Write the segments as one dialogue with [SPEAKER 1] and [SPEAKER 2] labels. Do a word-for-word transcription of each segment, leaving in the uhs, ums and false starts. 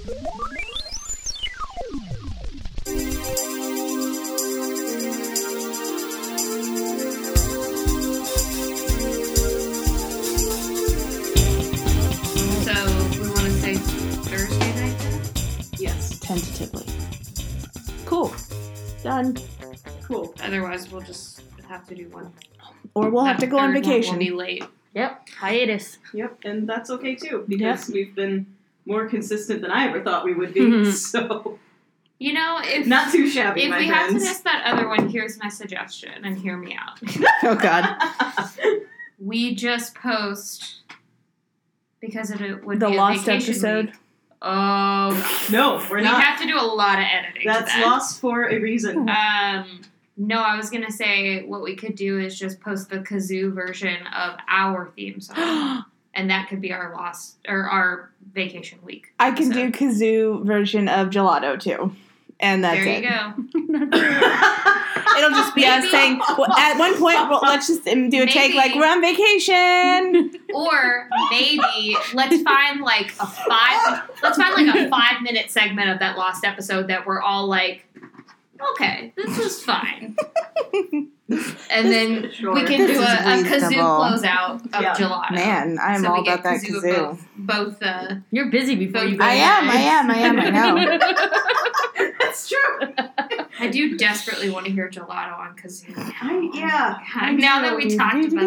[SPEAKER 1] Tentatively. Cool. Done.
[SPEAKER 2] Cool. Otherwise, we'll just have to do one.
[SPEAKER 1] Or we'll have to go on vacation.
[SPEAKER 2] We'll be late.
[SPEAKER 3] Yep. Hiatus.
[SPEAKER 4] Yep. And that's okay, too. Because yep. we've been more consistent than I ever thought we would be. Mm-hmm. So...
[SPEAKER 2] You know, if...
[SPEAKER 4] Not too shabby,
[SPEAKER 2] If
[SPEAKER 4] my
[SPEAKER 2] we
[SPEAKER 4] friends.
[SPEAKER 2] have to miss that other one, here's my suggestion. And hear me out.
[SPEAKER 1] Oh, God.
[SPEAKER 2] We just post... Because it would
[SPEAKER 1] the
[SPEAKER 2] be a
[SPEAKER 1] lost
[SPEAKER 2] vacation
[SPEAKER 1] episode.
[SPEAKER 2] Week. Oh,
[SPEAKER 4] no, we're
[SPEAKER 2] we
[SPEAKER 4] not.
[SPEAKER 2] We have to do a lot of editing.
[SPEAKER 4] That's
[SPEAKER 2] to that.
[SPEAKER 4] lost for a reason.
[SPEAKER 2] Um, no, I was gonna say what we could do is just post the kazoo version of our theme song, and that could be our lost or our vacation week.
[SPEAKER 1] I can
[SPEAKER 2] so.
[SPEAKER 1] do kazoo version of gelato too, and that's
[SPEAKER 2] there
[SPEAKER 1] it.
[SPEAKER 2] you go.
[SPEAKER 1] It'll just be Maybe. us saying, well, at one point, well, let's just do a Maybe. take, like, we're on vacation.
[SPEAKER 2] Or maybe let's find, like, a five, let's find, like, a five-minute segment of that lost episode that we're all like, okay, this was fine. And then sure. we can
[SPEAKER 1] this
[SPEAKER 2] do a, a kazoo closeout of
[SPEAKER 4] yeah.
[SPEAKER 2] gelato.
[SPEAKER 1] Man, I'm
[SPEAKER 2] so
[SPEAKER 1] all about that kazoo.
[SPEAKER 2] kazoo. Both, both uh,
[SPEAKER 3] You're busy before you go.
[SPEAKER 1] I am, I am, I am, I know.
[SPEAKER 4] That's true.
[SPEAKER 2] I do desperately want to hear gelato on kazoo.
[SPEAKER 4] I, yeah.
[SPEAKER 2] God, now that we talked about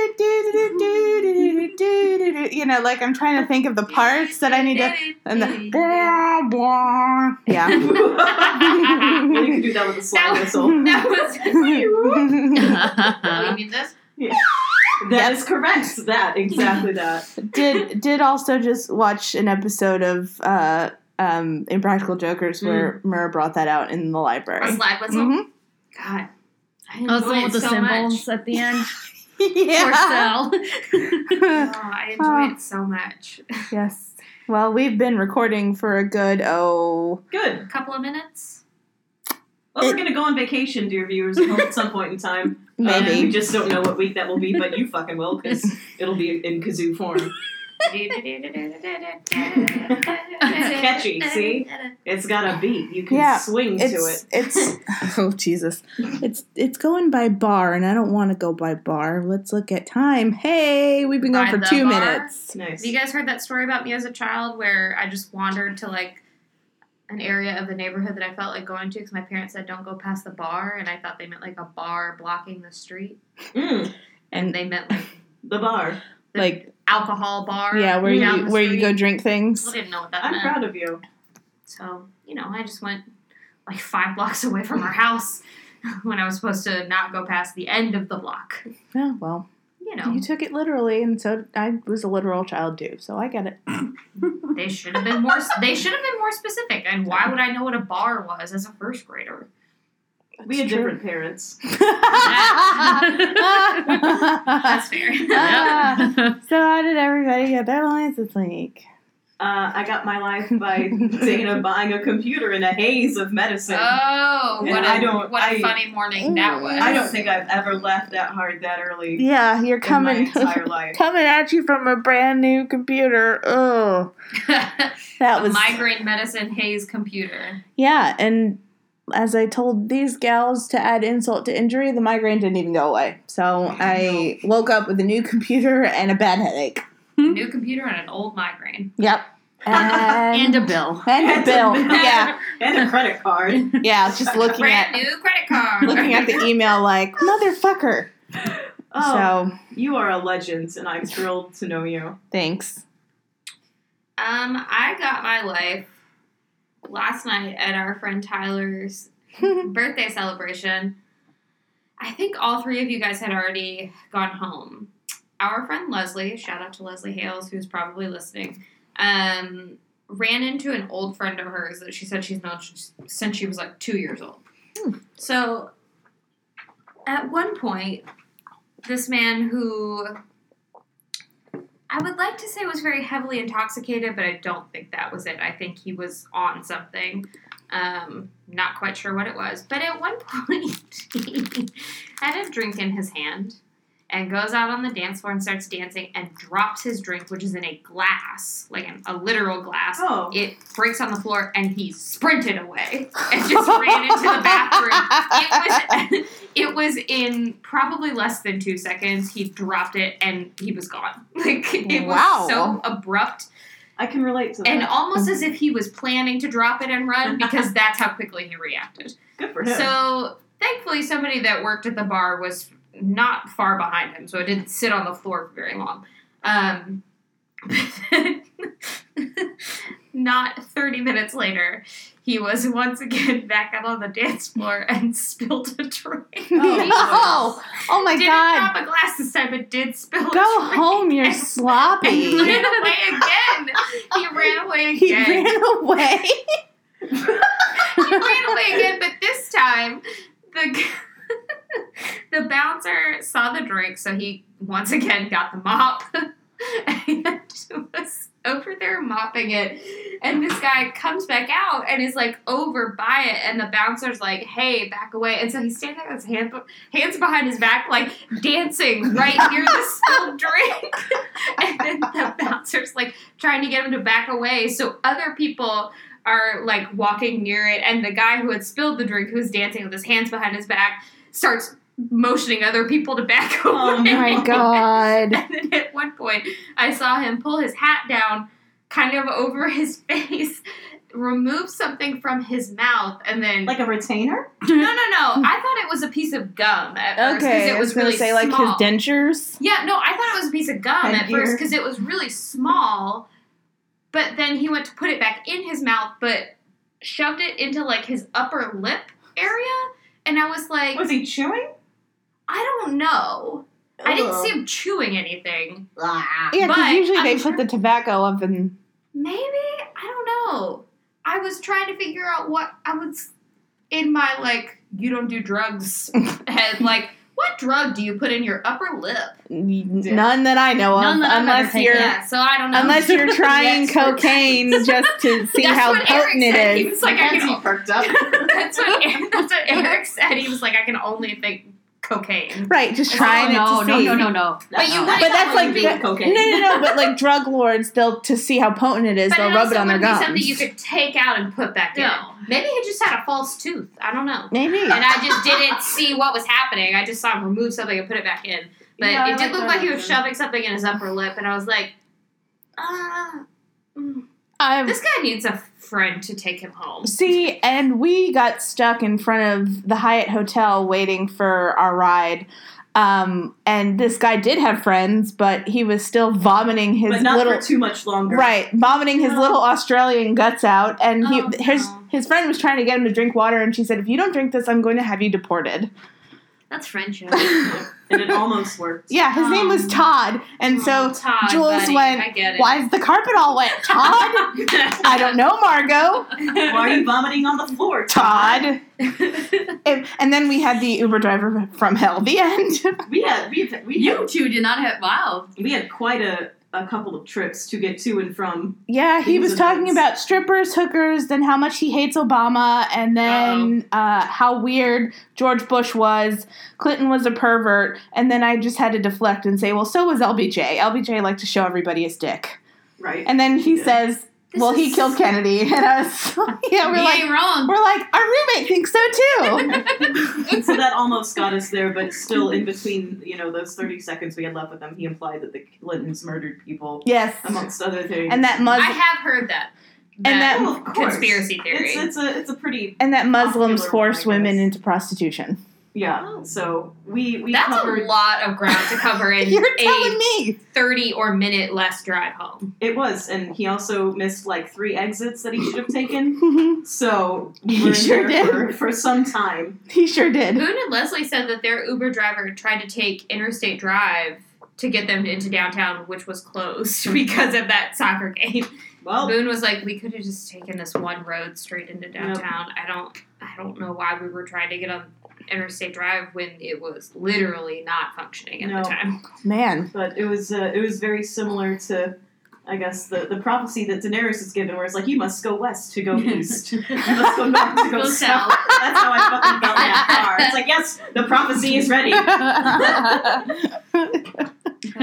[SPEAKER 2] it.
[SPEAKER 1] You know, like I'm trying to think of the parts that I need to. And the. Blah, blah. Yeah.
[SPEAKER 4] You can do that with a slide whistle.
[SPEAKER 2] That was. Oh, you mean this?
[SPEAKER 4] Yeah. That yep. is correct. That, exactly that.
[SPEAKER 1] Did did also just watch an episode of uh, um, Impractical Jokers where mm. Murr brought that out in the library.
[SPEAKER 2] A slide whistle?
[SPEAKER 1] Mm-hmm.
[SPEAKER 2] God. I
[SPEAKER 3] oh, the one with the
[SPEAKER 2] so
[SPEAKER 3] symbols
[SPEAKER 2] much.
[SPEAKER 3] at the end?
[SPEAKER 1] Yeah.
[SPEAKER 3] Or cell.
[SPEAKER 2] Oh, I enjoy oh. it so much.
[SPEAKER 1] Yes. Well, we've been recording for a good, oh...
[SPEAKER 4] Good.
[SPEAKER 2] A couple of minutes?
[SPEAKER 4] Well, it, we're going to go on vacation, dear viewers, at some point in time.
[SPEAKER 1] Maybe.
[SPEAKER 4] Um, we just don't know what week that will be, but you fucking will, because it'll be in kazoo form. It's catchy, see? It's got a beat. You can
[SPEAKER 1] yeah,
[SPEAKER 4] swing
[SPEAKER 1] it's,
[SPEAKER 4] to it.
[SPEAKER 1] It's oh Jesus. It's it's going by bar and I don't want to go by bar. Let's look at time. Hey, we've been going by for two bar? minutes.
[SPEAKER 4] Nice.
[SPEAKER 2] Have you guys heard that story about me as a child where I just wandered to like an area of the neighborhood that I felt like going to because my parents said don't go past the bar and I thought they meant like a bar blocking the street.
[SPEAKER 4] Mm.
[SPEAKER 2] And they meant like
[SPEAKER 4] the bar.
[SPEAKER 2] The
[SPEAKER 1] like
[SPEAKER 2] alcohol bar.
[SPEAKER 1] Yeah, where you where you go drink things.
[SPEAKER 2] I didn't know what that
[SPEAKER 4] I'm
[SPEAKER 2] meant.
[SPEAKER 4] proud of you.
[SPEAKER 2] So, you know, I just went like five blocks away from our house when I was supposed to not go past the end of the block.
[SPEAKER 1] Yeah, well,
[SPEAKER 2] you know.
[SPEAKER 1] You took it literally, and so I was a literal child too, so I get it.
[SPEAKER 2] They should have been more They should have been more specific, and why would I know what a bar was as a first grader?
[SPEAKER 4] That's we had true. different parents.
[SPEAKER 2] That's fair.
[SPEAKER 1] Uh, so how did everybody get their lines this week?
[SPEAKER 4] Uh, I got my life by Dana buying a computer in a haze of medicine.
[SPEAKER 2] Oh,
[SPEAKER 4] and
[SPEAKER 2] what a,
[SPEAKER 4] I don't,
[SPEAKER 2] what a
[SPEAKER 4] I,
[SPEAKER 2] funny morning that was.
[SPEAKER 4] I don't think I've ever laughed that hard that early.
[SPEAKER 1] Yeah, you're coming,
[SPEAKER 4] in my entire life.
[SPEAKER 1] coming at you from a brand new computer. Oh, that was
[SPEAKER 2] migraine medicine haze computer.
[SPEAKER 1] Yeah, and as I told these gals to add insult to injury, the migraine didn't even go away. So I woke up with a new computer and a bad headache.
[SPEAKER 2] New computer and an old migraine.
[SPEAKER 1] Yep.
[SPEAKER 3] and
[SPEAKER 1] And,
[SPEAKER 3] a bill.
[SPEAKER 1] And, and a bill. bill. Yeah.
[SPEAKER 4] And a credit card.
[SPEAKER 1] Yeah, just looking
[SPEAKER 2] Brand
[SPEAKER 1] at
[SPEAKER 2] new credit card.
[SPEAKER 1] Looking at the email like, motherfucker.
[SPEAKER 4] Oh,
[SPEAKER 1] so
[SPEAKER 4] you are a legend, and I'm thrilled to know you.
[SPEAKER 1] Thanks.
[SPEAKER 2] Um, I got my life last night at our friend Tyler's birthday celebration. I think all three of you guys had already gone home. Our friend Leslie, shout out to Leslie Hales, who's probably listening, um, ran into an old friend of hers that she said she's known since she was like two years old. Hmm. So, at one point, this man who I would like to say was very heavily intoxicated, but I don't think that was it. I think he was on something. Um, not quite sure what it was. But at one point, he had a drink in his hand. and goes out on the dance floor and starts dancing and drops his drink, which is in a glass, like a, a literal glass.
[SPEAKER 4] Oh.
[SPEAKER 2] It breaks on the floor, and he sprinted away and just ran into the bathroom. It was, it was in probably less than two seconds. He dropped it, and he was gone. Like, it was
[SPEAKER 1] Wow.
[SPEAKER 2] so abrupt.
[SPEAKER 4] I can relate to that.
[SPEAKER 2] And almost as if he was planning to drop it and run, because that's how quickly he reacted.
[SPEAKER 4] Good for him.
[SPEAKER 2] So, thankfully, somebody that worked at the bar was not far behind him, so it didn't sit on the floor for very long. Um, not thirty minutes later, he was once again back out on the dance floor and spilled a drink.
[SPEAKER 1] Oh, oh my
[SPEAKER 2] Didn't
[SPEAKER 1] God.
[SPEAKER 2] drop a glass this time, but did spill a
[SPEAKER 1] Go
[SPEAKER 2] drink.
[SPEAKER 1] home, you're
[SPEAKER 2] And
[SPEAKER 1] sloppy.
[SPEAKER 2] He ran away again. He ran away
[SPEAKER 1] He
[SPEAKER 2] again.
[SPEAKER 1] ran away.
[SPEAKER 2] He ran away again, but this time the the bouncer saw the drink, so he once again got the mop and was over there mopping it. And this guy comes back out and is like over by it, and the bouncer's like, "Hey, back away!" And so he's standing there with his hand, hands behind his back, like dancing right near the spilled drink. And then the bouncer's like trying to get him to back away, so other people are like walking near it, and the guy who had spilled the drink, who's dancing with his hands behind his back, starts motioning other people to back away.
[SPEAKER 1] Oh my God.
[SPEAKER 2] And then at one point, I saw him pull his hat down kind of over his face, remove something from his mouth, and then...
[SPEAKER 4] Like a retainer?
[SPEAKER 2] No, no, no. I thought it was a piece of gum at first, because
[SPEAKER 1] Okay,
[SPEAKER 2] it
[SPEAKER 1] I
[SPEAKER 2] was,
[SPEAKER 1] was gonna
[SPEAKER 2] really
[SPEAKER 1] say like
[SPEAKER 2] small.
[SPEAKER 1] his dentures.
[SPEAKER 2] Yeah, no, I thought it was a piece of gum at
[SPEAKER 4] Headgear.
[SPEAKER 2] first, because it was really small, but then he went to put it back in his mouth, but shoved it into, like, his upper lip area, and I was like...
[SPEAKER 4] Was he chewing?
[SPEAKER 2] I don't know. I didn't
[SPEAKER 4] Ugh.
[SPEAKER 2] see him chewing anything.
[SPEAKER 4] Ah.
[SPEAKER 1] Yeah, because
[SPEAKER 2] But
[SPEAKER 1] usually
[SPEAKER 2] I'm
[SPEAKER 1] they
[SPEAKER 2] sure-
[SPEAKER 1] put the tobacco up in.
[SPEAKER 2] Maybe? I don't know. I was trying to figure out what I was in my, like, you don't do drugs head. Like, what drug do you put in your upper lip?
[SPEAKER 1] None that I know of,
[SPEAKER 3] None that I've ever
[SPEAKER 1] unless
[SPEAKER 3] taken.
[SPEAKER 1] you're
[SPEAKER 2] Yeah, so I don't know.
[SPEAKER 1] unless you're trying
[SPEAKER 2] The expert.
[SPEAKER 1] cocaine just to see
[SPEAKER 2] That's
[SPEAKER 1] how
[SPEAKER 2] what Eric
[SPEAKER 1] potent it
[SPEAKER 2] said. He
[SPEAKER 1] is.
[SPEAKER 2] was like, I
[SPEAKER 4] He
[SPEAKER 2] can,
[SPEAKER 4] perked up.
[SPEAKER 2] that's, what Eric, that's what Eric said. He was like, I can only think cocaine.
[SPEAKER 1] Right, just
[SPEAKER 2] Oh,
[SPEAKER 1] trying
[SPEAKER 3] no,
[SPEAKER 1] it to
[SPEAKER 3] no,
[SPEAKER 1] see.
[SPEAKER 3] no, no, no.
[SPEAKER 2] But you
[SPEAKER 3] No.
[SPEAKER 2] wouldn't
[SPEAKER 1] But that's
[SPEAKER 2] know
[SPEAKER 1] like
[SPEAKER 2] it
[SPEAKER 1] the,
[SPEAKER 2] would be
[SPEAKER 1] no,
[SPEAKER 4] cocaine.
[SPEAKER 1] no, no. But like drug lords, they'll to see how potent it is,
[SPEAKER 2] But
[SPEAKER 1] they'll
[SPEAKER 2] it
[SPEAKER 1] rub
[SPEAKER 2] also
[SPEAKER 1] it on their
[SPEAKER 2] wouldn't
[SPEAKER 1] gums.
[SPEAKER 2] be something you could take out and put back
[SPEAKER 3] No.
[SPEAKER 2] in. Maybe he just had a false tooth. I don't know.
[SPEAKER 1] Maybe.
[SPEAKER 2] And I just didn't see what was happening. I just saw him remove something and put it back in. But
[SPEAKER 4] Yeah, I
[SPEAKER 2] it did
[SPEAKER 4] like
[SPEAKER 2] look
[SPEAKER 4] that
[SPEAKER 2] like he was
[SPEAKER 4] option.
[SPEAKER 2] shoving something in his upper lip, and I was like, uh, mm,
[SPEAKER 1] I've,
[SPEAKER 2] this guy needs a friend to take him home.
[SPEAKER 1] see, and we got stuck in front of the Hyatt Hotel waiting for our ride. Um, and this guy did have friends, but he was still vomiting his
[SPEAKER 4] But not
[SPEAKER 1] little
[SPEAKER 4] for too much longer.
[SPEAKER 1] right, vomiting his
[SPEAKER 2] No.
[SPEAKER 1] little Australian guts out. And he
[SPEAKER 2] Oh,
[SPEAKER 1] his
[SPEAKER 2] no.
[SPEAKER 1] his friend was trying to get him to drink water, and she said, "If you don't drink this, I'm going to have you deported."
[SPEAKER 3] That's friendship.
[SPEAKER 4] And it almost worked.
[SPEAKER 1] Yeah, his name was
[SPEAKER 2] Um,
[SPEAKER 1] Todd, and so
[SPEAKER 2] Oh, Todd,
[SPEAKER 1] Jules
[SPEAKER 2] buddy,
[SPEAKER 1] went,
[SPEAKER 2] I get it.
[SPEAKER 1] "Why is the carpet all wet, Todd?" I don't know, Margot.
[SPEAKER 4] Why are you vomiting on the floor,
[SPEAKER 1] Todd. and, and then we had the Uber driver from hell. The end.
[SPEAKER 4] We had we had, we
[SPEAKER 3] You
[SPEAKER 4] had,
[SPEAKER 3] two did not have. Wow.
[SPEAKER 4] we had quite a, a couple of trips to get to and from.
[SPEAKER 1] Yeah, he
[SPEAKER 4] Things
[SPEAKER 1] was
[SPEAKER 4] and
[SPEAKER 1] talking
[SPEAKER 4] things.
[SPEAKER 1] about strippers, hookers, then how much he hates Obama, and then uh, how weird George Bush was. Clinton was a pervert, and then I just had to deflect and say, well, so was L B J. L B J liked to show everybody his dick.
[SPEAKER 4] Right.
[SPEAKER 1] And then he
[SPEAKER 4] Yeah.
[SPEAKER 1] says,
[SPEAKER 2] This
[SPEAKER 1] well, he
[SPEAKER 2] is-
[SPEAKER 1] killed Kennedy. And I was yeah, we're
[SPEAKER 3] you
[SPEAKER 1] like,
[SPEAKER 3] ain't wrong.
[SPEAKER 1] we're like, our roommate thinks so too.
[SPEAKER 4] So that almost got us there, but still in between, you know, those thirty seconds we had left with him, he implied that the Clintons murdered people,
[SPEAKER 1] Yes.
[SPEAKER 4] amongst other things.
[SPEAKER 1] And that
[SPEAKER 2] I
[SPEAKER 1] Muslim
[SPEAKER 2] have heard that.
[SPEAKER 1] And that-
[SPEAKER 4] Well, of course.
[SPEAKER 2] conspiracy theory.
[SPEAKER 4] It's, it's a it's a pretty
[SPEAKER 1] and that Muslims
[SPEAKER 4] Popular
[SPEAKER 1] force
[SPEAKER 4] one, I
[SPEAKER 1] women
[SPEAKER 4] guess.
[SPEAKER 1] into prostitution.
[SPEAKER 4] yeah.
[SPEAKER 2] Oh.
[SPEAKER 4] So we we
[SPEAKER 2] That's
[SPEAKER 4] covered
[SPEAKER 2] a lot of ground to cover in
[SPEAKER 1] You're
[SPEAKER 2] a
[SPEAKER 1] telling me.
[SPEAKER 2] thirty or minute less drive home.
[SPEAKER 4] it was, and he also missed like three exits that he should have taken. So we
[SPEAKER 1] He
[SPEAKER 4] were in
[SPEAKER 1] sure
[SPEAKER 4] there
[SPEAKER 1] did.
[SPEAKER 4] for, for some time.
[SPEAKER 1] He sure did.
[SPEAKER 2] Boone and Leslie said that their Uber driver tried to take Interstate Drive to get them into downtown, which was closed because of that soccer game.
[SPEAKER 4] Well,
[SPEAKER 2] Boone was like, "We could have just taken this one road straight into downtown. I don't, I don't know why we were trying to get on Interstate Drive when it was literally not functioning at
[SPEAKER 4] No.
[SPEAKER 2] the time."
[SPEAKER 1] Man.
[SPEAKER 4] but it was uh, it was very similar to, I guess, the, the prophecy that Daenerys is given, where it's like, you must go west to go east, you must go north to go,
[SPEAKER 3] Go
[SPEAKER 4] south.
[SPEAKER 3] south.
[SPEAKER 4] That's how I fucking felt in that car. It's like, yes, the prophecy is ready.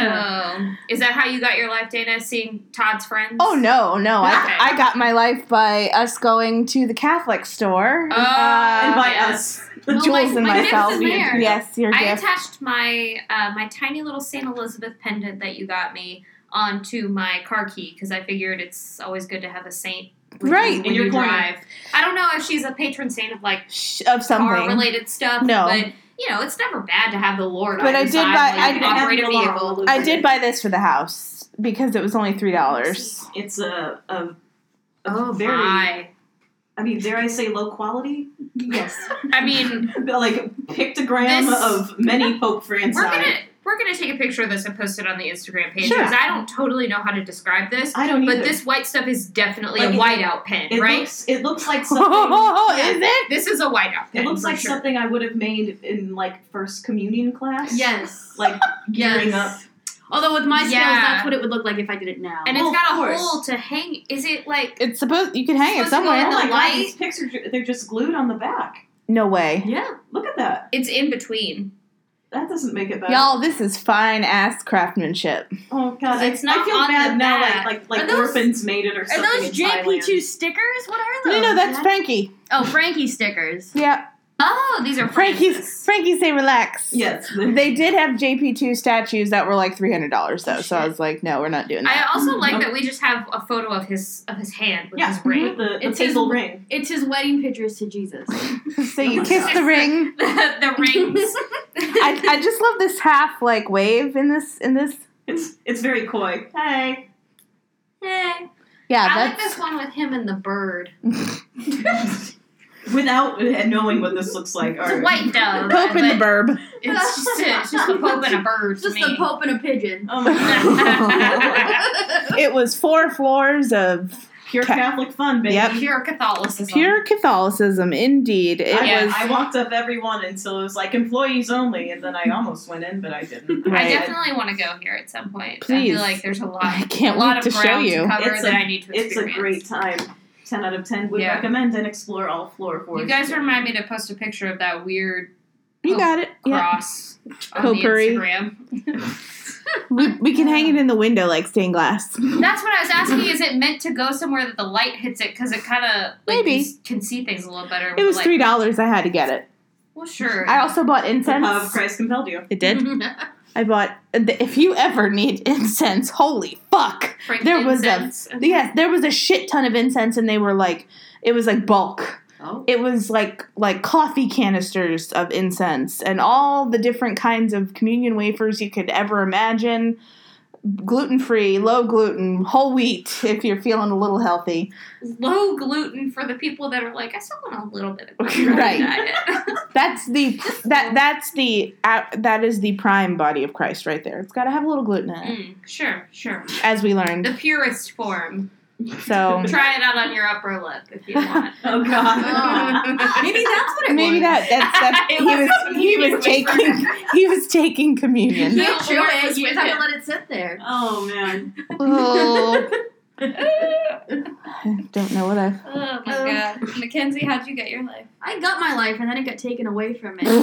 [SPEAKER 2] Oh. Is that how you got your life, Dana? Seeing Todd's friends?
[SPEAKER 1] Oh, no, no.
[SPEAKER 2] Okay.
[SPEAKER 1] I, I got my life by us going to the Catholic store.
[SPEAKER 2] Oh,
[SPEAKER 1] uh,
[SPEAKER 4] and by
[SPEAKER 2] yes.
[SPEAKER 4] us.
[SPEAKER 1] Jules
[SPEAKER 3] Oh, my-
[SPEAKER 1] and
[SPEAKER 3] my gift
[SPEAKER 1] myself.
[SPEAKER 3] is there.
[SPEAKER 1] Yes, your
[SPEAKER 2] I
[SPEAKER 1] gift.
[SPEAKER 2] attached my uh, my tiny little Saint Elizabeth pendant that you got me onto my car key because I figured it's always good to have a saint with
[SPEAKER 1] Right.
[SPEAKER 2] you when
[SPEAKER 4] In your
[SPEAKER 2] you
[SPEAKER 4] corner.
[SPEAKER 2] drive. I don't know if she's a patron saint of like
[SPEAKER 1] Sh- of something.
[SPEAKER 2] car related stuff,
[SPEAKER 1] No.
[SPEAKER 2] but you know it's never bad to have the Lord.
[SPEAKER 1] But
[SPEAKER 2] on
[SPEAKER 1] I
[SPEAKER 2] your
[SPEAKER 1] did
[SPEAKER 2] side
[SPEAKER 1] buy-
[SPEAKER 2] while
[SPEAKER 1] I
[SPEAKER 2] you
[SPEAKER 1] did
[SPEAKER 2] can operate a
[SPEAKER 4] have the law.
[SPEAKER 2] vehicle.
[SPEAKER 1] I did buy this for the house because it was only three dollars.
[SPEAKER 4] It's a, a, a
[SPEAKER 2] Oh
[SPEAKER 4] very,
[SPEAKER 2] my!
[SPEAKER 4] I mean, dare I say low quality?
[SPEAKER 3] Yes.
[SPEAKER 2] I mean,
[SPEAKER 4] Like, pictogram
[SPEAKER 2] This-
[SPEAKER 4] of many Pope Francis.
[SPEAKER 2] we're gonna we're gonna take a picture of this and post it on the Instagram page
[SPEAKER 1] Sure.
[SPEAKER 2] because I don't totally know how to describe this.
[SPEAKER 4] I don't either.
[SPEAKER 2] But this white stuff is definitely
[SPEAKER 4] Like,
[SPEAKER 2] a
[SPEAKER 4] it-
[SPEAKER 2] whiteout pen,
[SPEAKER 4] it
[SPEAKER 2] right?
[SPEAKER 4] looks it looks like something
[SPEAKER 1] Oh,
[SPEAKER 2] Yeah.
[SPEAKER 1] is it?
[SPEAKER 2] This is a whiteout pen.
[SPEAKER 4] it looks
[SPEAKER 2] for
[SPEAKER 4] like
[SPEAKER 2] sure.
[SPEAKER 4] something I would have made in like first communion class.
[SPEAKER 3] Yes.
[SPEAKER 4] Like gearing
[SPEAKER 3] Yes.
[SPEAKER 4] up.
[SPEAKER 3] Although with my skills,
[SPEAKER 2] Yeah.
[SPEAKER 3] that's what it would look like if I did it now.
[SPEAKER 2] And
[SPEAKER 4] Well,
[SPEAKER 2] it's got
[SPEAKER 4] of
[SPEAKER 2] a
[SPEAKER 4] course.
[SPEAKER 2] hole to hang. Is it like?
[SPEAKER 1] It's supposed you can hang it
[SPEAKER 2] Supposed to go
[SPEAKER 1] somewhere.
[SPEAKER 2] in
[SPEAKER 4] Oh
[SPEAKER 2] the
[SPEAKER 4] my
[SPEAKER 2] light?
[SPEAKER 4] god, these pictures they're just glued on the back.
[SPEAKER 1] No way.
[SPEAKER 3] yeah.
[SPEAKER 4] Look at that.
[SPEAKER 2] It's in between.
[SPEAKER 4] That doesn't make it better.
[SPEAKER 1] Y'all, this is fine ass craftsmanship.
[SPEAKER 4] Oh god, I,
[SPEAKER 2] It's not
[SPEAKER 4] I feel
[SPEAKER 2] on
[SPEAKER 4] bad
[SPEAKER 2] the
[SPEAKER 4] now.
[SPEAKER 2] back.
[SPEAKER 4] Like like, like
[SPEAKER 3] Are those-
[SPEAKER 4] orphans made it or
[SPEAKER 3] Are
[SPEAKER 4] something.
[SPEAKER 3] those
[SPEAKER 4] in
[SPEAKER 3] J P two
[SPEAKER 4] Thailand.
[SPEAKER 3] stickers? What are
[SPEAKER 1] No,
[SPEAKER 3] those?
[SPEAKER 1] no, that's Frankie.
[SPEAKER 3] Oh, Frankie stickers.
[SPEAKER 1] Yeah,
[SPEAKER 2] Oh, these are
[SPEAKER 1] Frankie's.
[SPEAKER 2] Francis.
[SPEAKER 1] Frankie, say relax.
[SPEAKER 4] Yes.
[SPEAKER 1] They did have J P two statues that were like three hundred dollars though, so I
[SPEAKER 3] Shit.
[SPEAKER 1] was like, no, we're not doing
[SPEAKER 2] I
[SPEAKER 1] that.
[SPEAKER 2] also like
[SPEAKER 4] Nope.
[SPEAKER 2] that we just have a photo of his of his hand with
[SPEAKER 4] Yeah,
[SPEAKER 2] his ring.
[SPEAKER 4] with the, the
[SPEAKER 3] It's
[SPEAKER 4] hazel
[SPEAKER 3] his-
[SPEAKER 4] ring.
[SPEAKER 3] It's his wedding pictures to Jesus.
[SPEAKER 1] So you
[SPEAKER 4] Oh my
[SPEAKER 1] kiss
[SPEAKER 4] God.
[SPEAKER 1] the ring.
[SPEAKER 2] the, the rings.
[SPEAKER 1] I, I just love this half like wave in this in this.
[SPEAKER 4] It's it's very coy. Hey.
[SPEAKER 2] Hey.
[SPEAKER 1] Yeah,
[SPEAKER 2] I like
[SPEAKER 1] that's
[SPEAKER 2] this one with him and the bird.
[SPEAKER 4] Without knowing what this looks like.
[SPEAKER 2] It's a
[SPEAKER 4] or-
[SPEAKER 2] white dove.
[SPEAKER 1] Pope in the
[SPEAKER 2] but
[SPEAKER 1] burb.
[SPEAKER 2] It's just a, it's just a pope and a bird to
[SPEAKER 3] Just
[SPEAKER 2] me.
[SPEAKER 3] the Pope and a pigeon.
[SPEAKER 4] Oh my god.
[SPEAKER 1] It was four floors of
[SPEAKER 4] Pure
[SPEAKER 1] Ca-
[SPEAKER 4] Catholic fun, baby.
[SPEAKER 1] Yep.
[SPEAKER 2] Pure Catholicism.
[SPEAKER 1] pure Catholicism, indeed. It
[SPEAKER 4] I,
[SPEAKER 2] Yeah.
[SPEAKER 1] was.
[SPEAKER 4] I walked up every one until it was like employees only, and then I almost went in, but I didn't.
[SPEAKER 2] I
[SPEAKER 1] Right.
[SPEAKER 2] definitely want to go here at some point. I
[SPEAKER 1] Please.
[SPEAKER 2] feel like there's a lot.
[SPEAKER 1] I can't
[SPEAKER 2] a lot
[SPEAKER 1] wait
[SPEAKER 2] of
[SPEAKER 1] to show
[SPEAKER 2] ground
[SPEAKER 1] you.
[SPEAKER 2] to cover
[SPEAKER 4] It's
[SPEAKER 2] that
[SPEAKER 4] a-
[SPEAKER 2] I need to
[SPEAKER 4] It's a
[SPEAKER 2] experience.
[SPEAKER 4] great time. ten out of ten would
[SPEAKER 2] Yeah.
[SPEAKER 4] recommend and explore all floor fours.
[SPEAKER 2] You guys remind me to post a picture of that weird
[SPEAKER 1] You got it. Yeah.
[SPEAKER 2] cross on
[SPEAKER 1] Potpourri.
[SPEAKER 2] the Instagram.
[SPEAKER 1] We, we can hang it in the window like stained glass.
[SPEAKER 2] That's what I was asking. Is it meant to go somewhere that the light hits it? Because it kind of like
[SPEAKER 1] Maybe.
[SPEAKER 2] you s- can see things a little better.
[SPEAKER 1] It
[SPEAKER 2] with
[SPEAKER 1] was
[SPEAKER 2] the light.
[SPEAKER 1] three dollars. I had to get it.
[SPEAKER 2] Well, sure.
[SPEAKER 1] I also bought
[SPEAKER 4] The
[SPEAKER 1] incense.
[SPEAKER 4] power of Christ compelled you.
[SPEAKER 1] It did. I bought. If you ever need incense, holy fuck! There was a
[SPEAKER 2] Frankincense.
[SPEAKER 1] yes, there was a shit ton of incense, and they were like, it was like bulk.
[SPEAKER 3] Oh.
[SPEAKER 1] It was like like coffee canisters of incense, and all the different kinds of communion wafers you could ever imagine. Gluten free, low gluten, whole wheat. If you're feeling a little healthy,
[SPEAKER 2] low gluten for the people that are like, I still want a little bit of gluten on
[SPEAKER 1] Right.
[SPEAKER 2] my diet.
[SPEAKER 1] that's the that that's the uh, that is the prime body of Christ right there. It's got to have a little gluten in it,
[SPEAKER 2] Mm, sure, sure.
[SPEAKER 1] as we learned.
[SPEAKER 2] The purest form.
[SPEAKER 1] So
[SPEAKER 2] Try it out on your upper lip if you want.
[SPEAKER 4] Oh god.
[SPEAKER 3] Oh. Maybe that's what it
[SPEAKER 1] maybe
[SPEAKER 3] was.
[SPEAKER 1] that that's that
[SPEAKER 2] It
[SPEAKER 1] he
[SPEAKER 2] was
[SPEAKER 1] was
[SPEAKER 2] a
[SPEAKER 1] he
[SPEAKER 2] communion
[SPEAKER 1] was taking he was taking communion.
[SPEAKER 2] No,
[SPEAKER 3] You chew
[SPEAKER 2] Lord
[SPEAKER 3] it.
[SPEAKER 2] was
[SPEAKER 3] You
[SPEAKER 2] with
[SPEAKER 3] just have
[SPEAKER 2] him.
[SPEAKER 3] to let it sit there.
[SPEAKER 4] Oh man.
[SPEAKER 1] Oh, I don't know what I've.
[SPEAKER 2] Oh my god. Mackenzie, how'd you get your life?
[SPEAKER 3] I got my life and then it got taken away from me.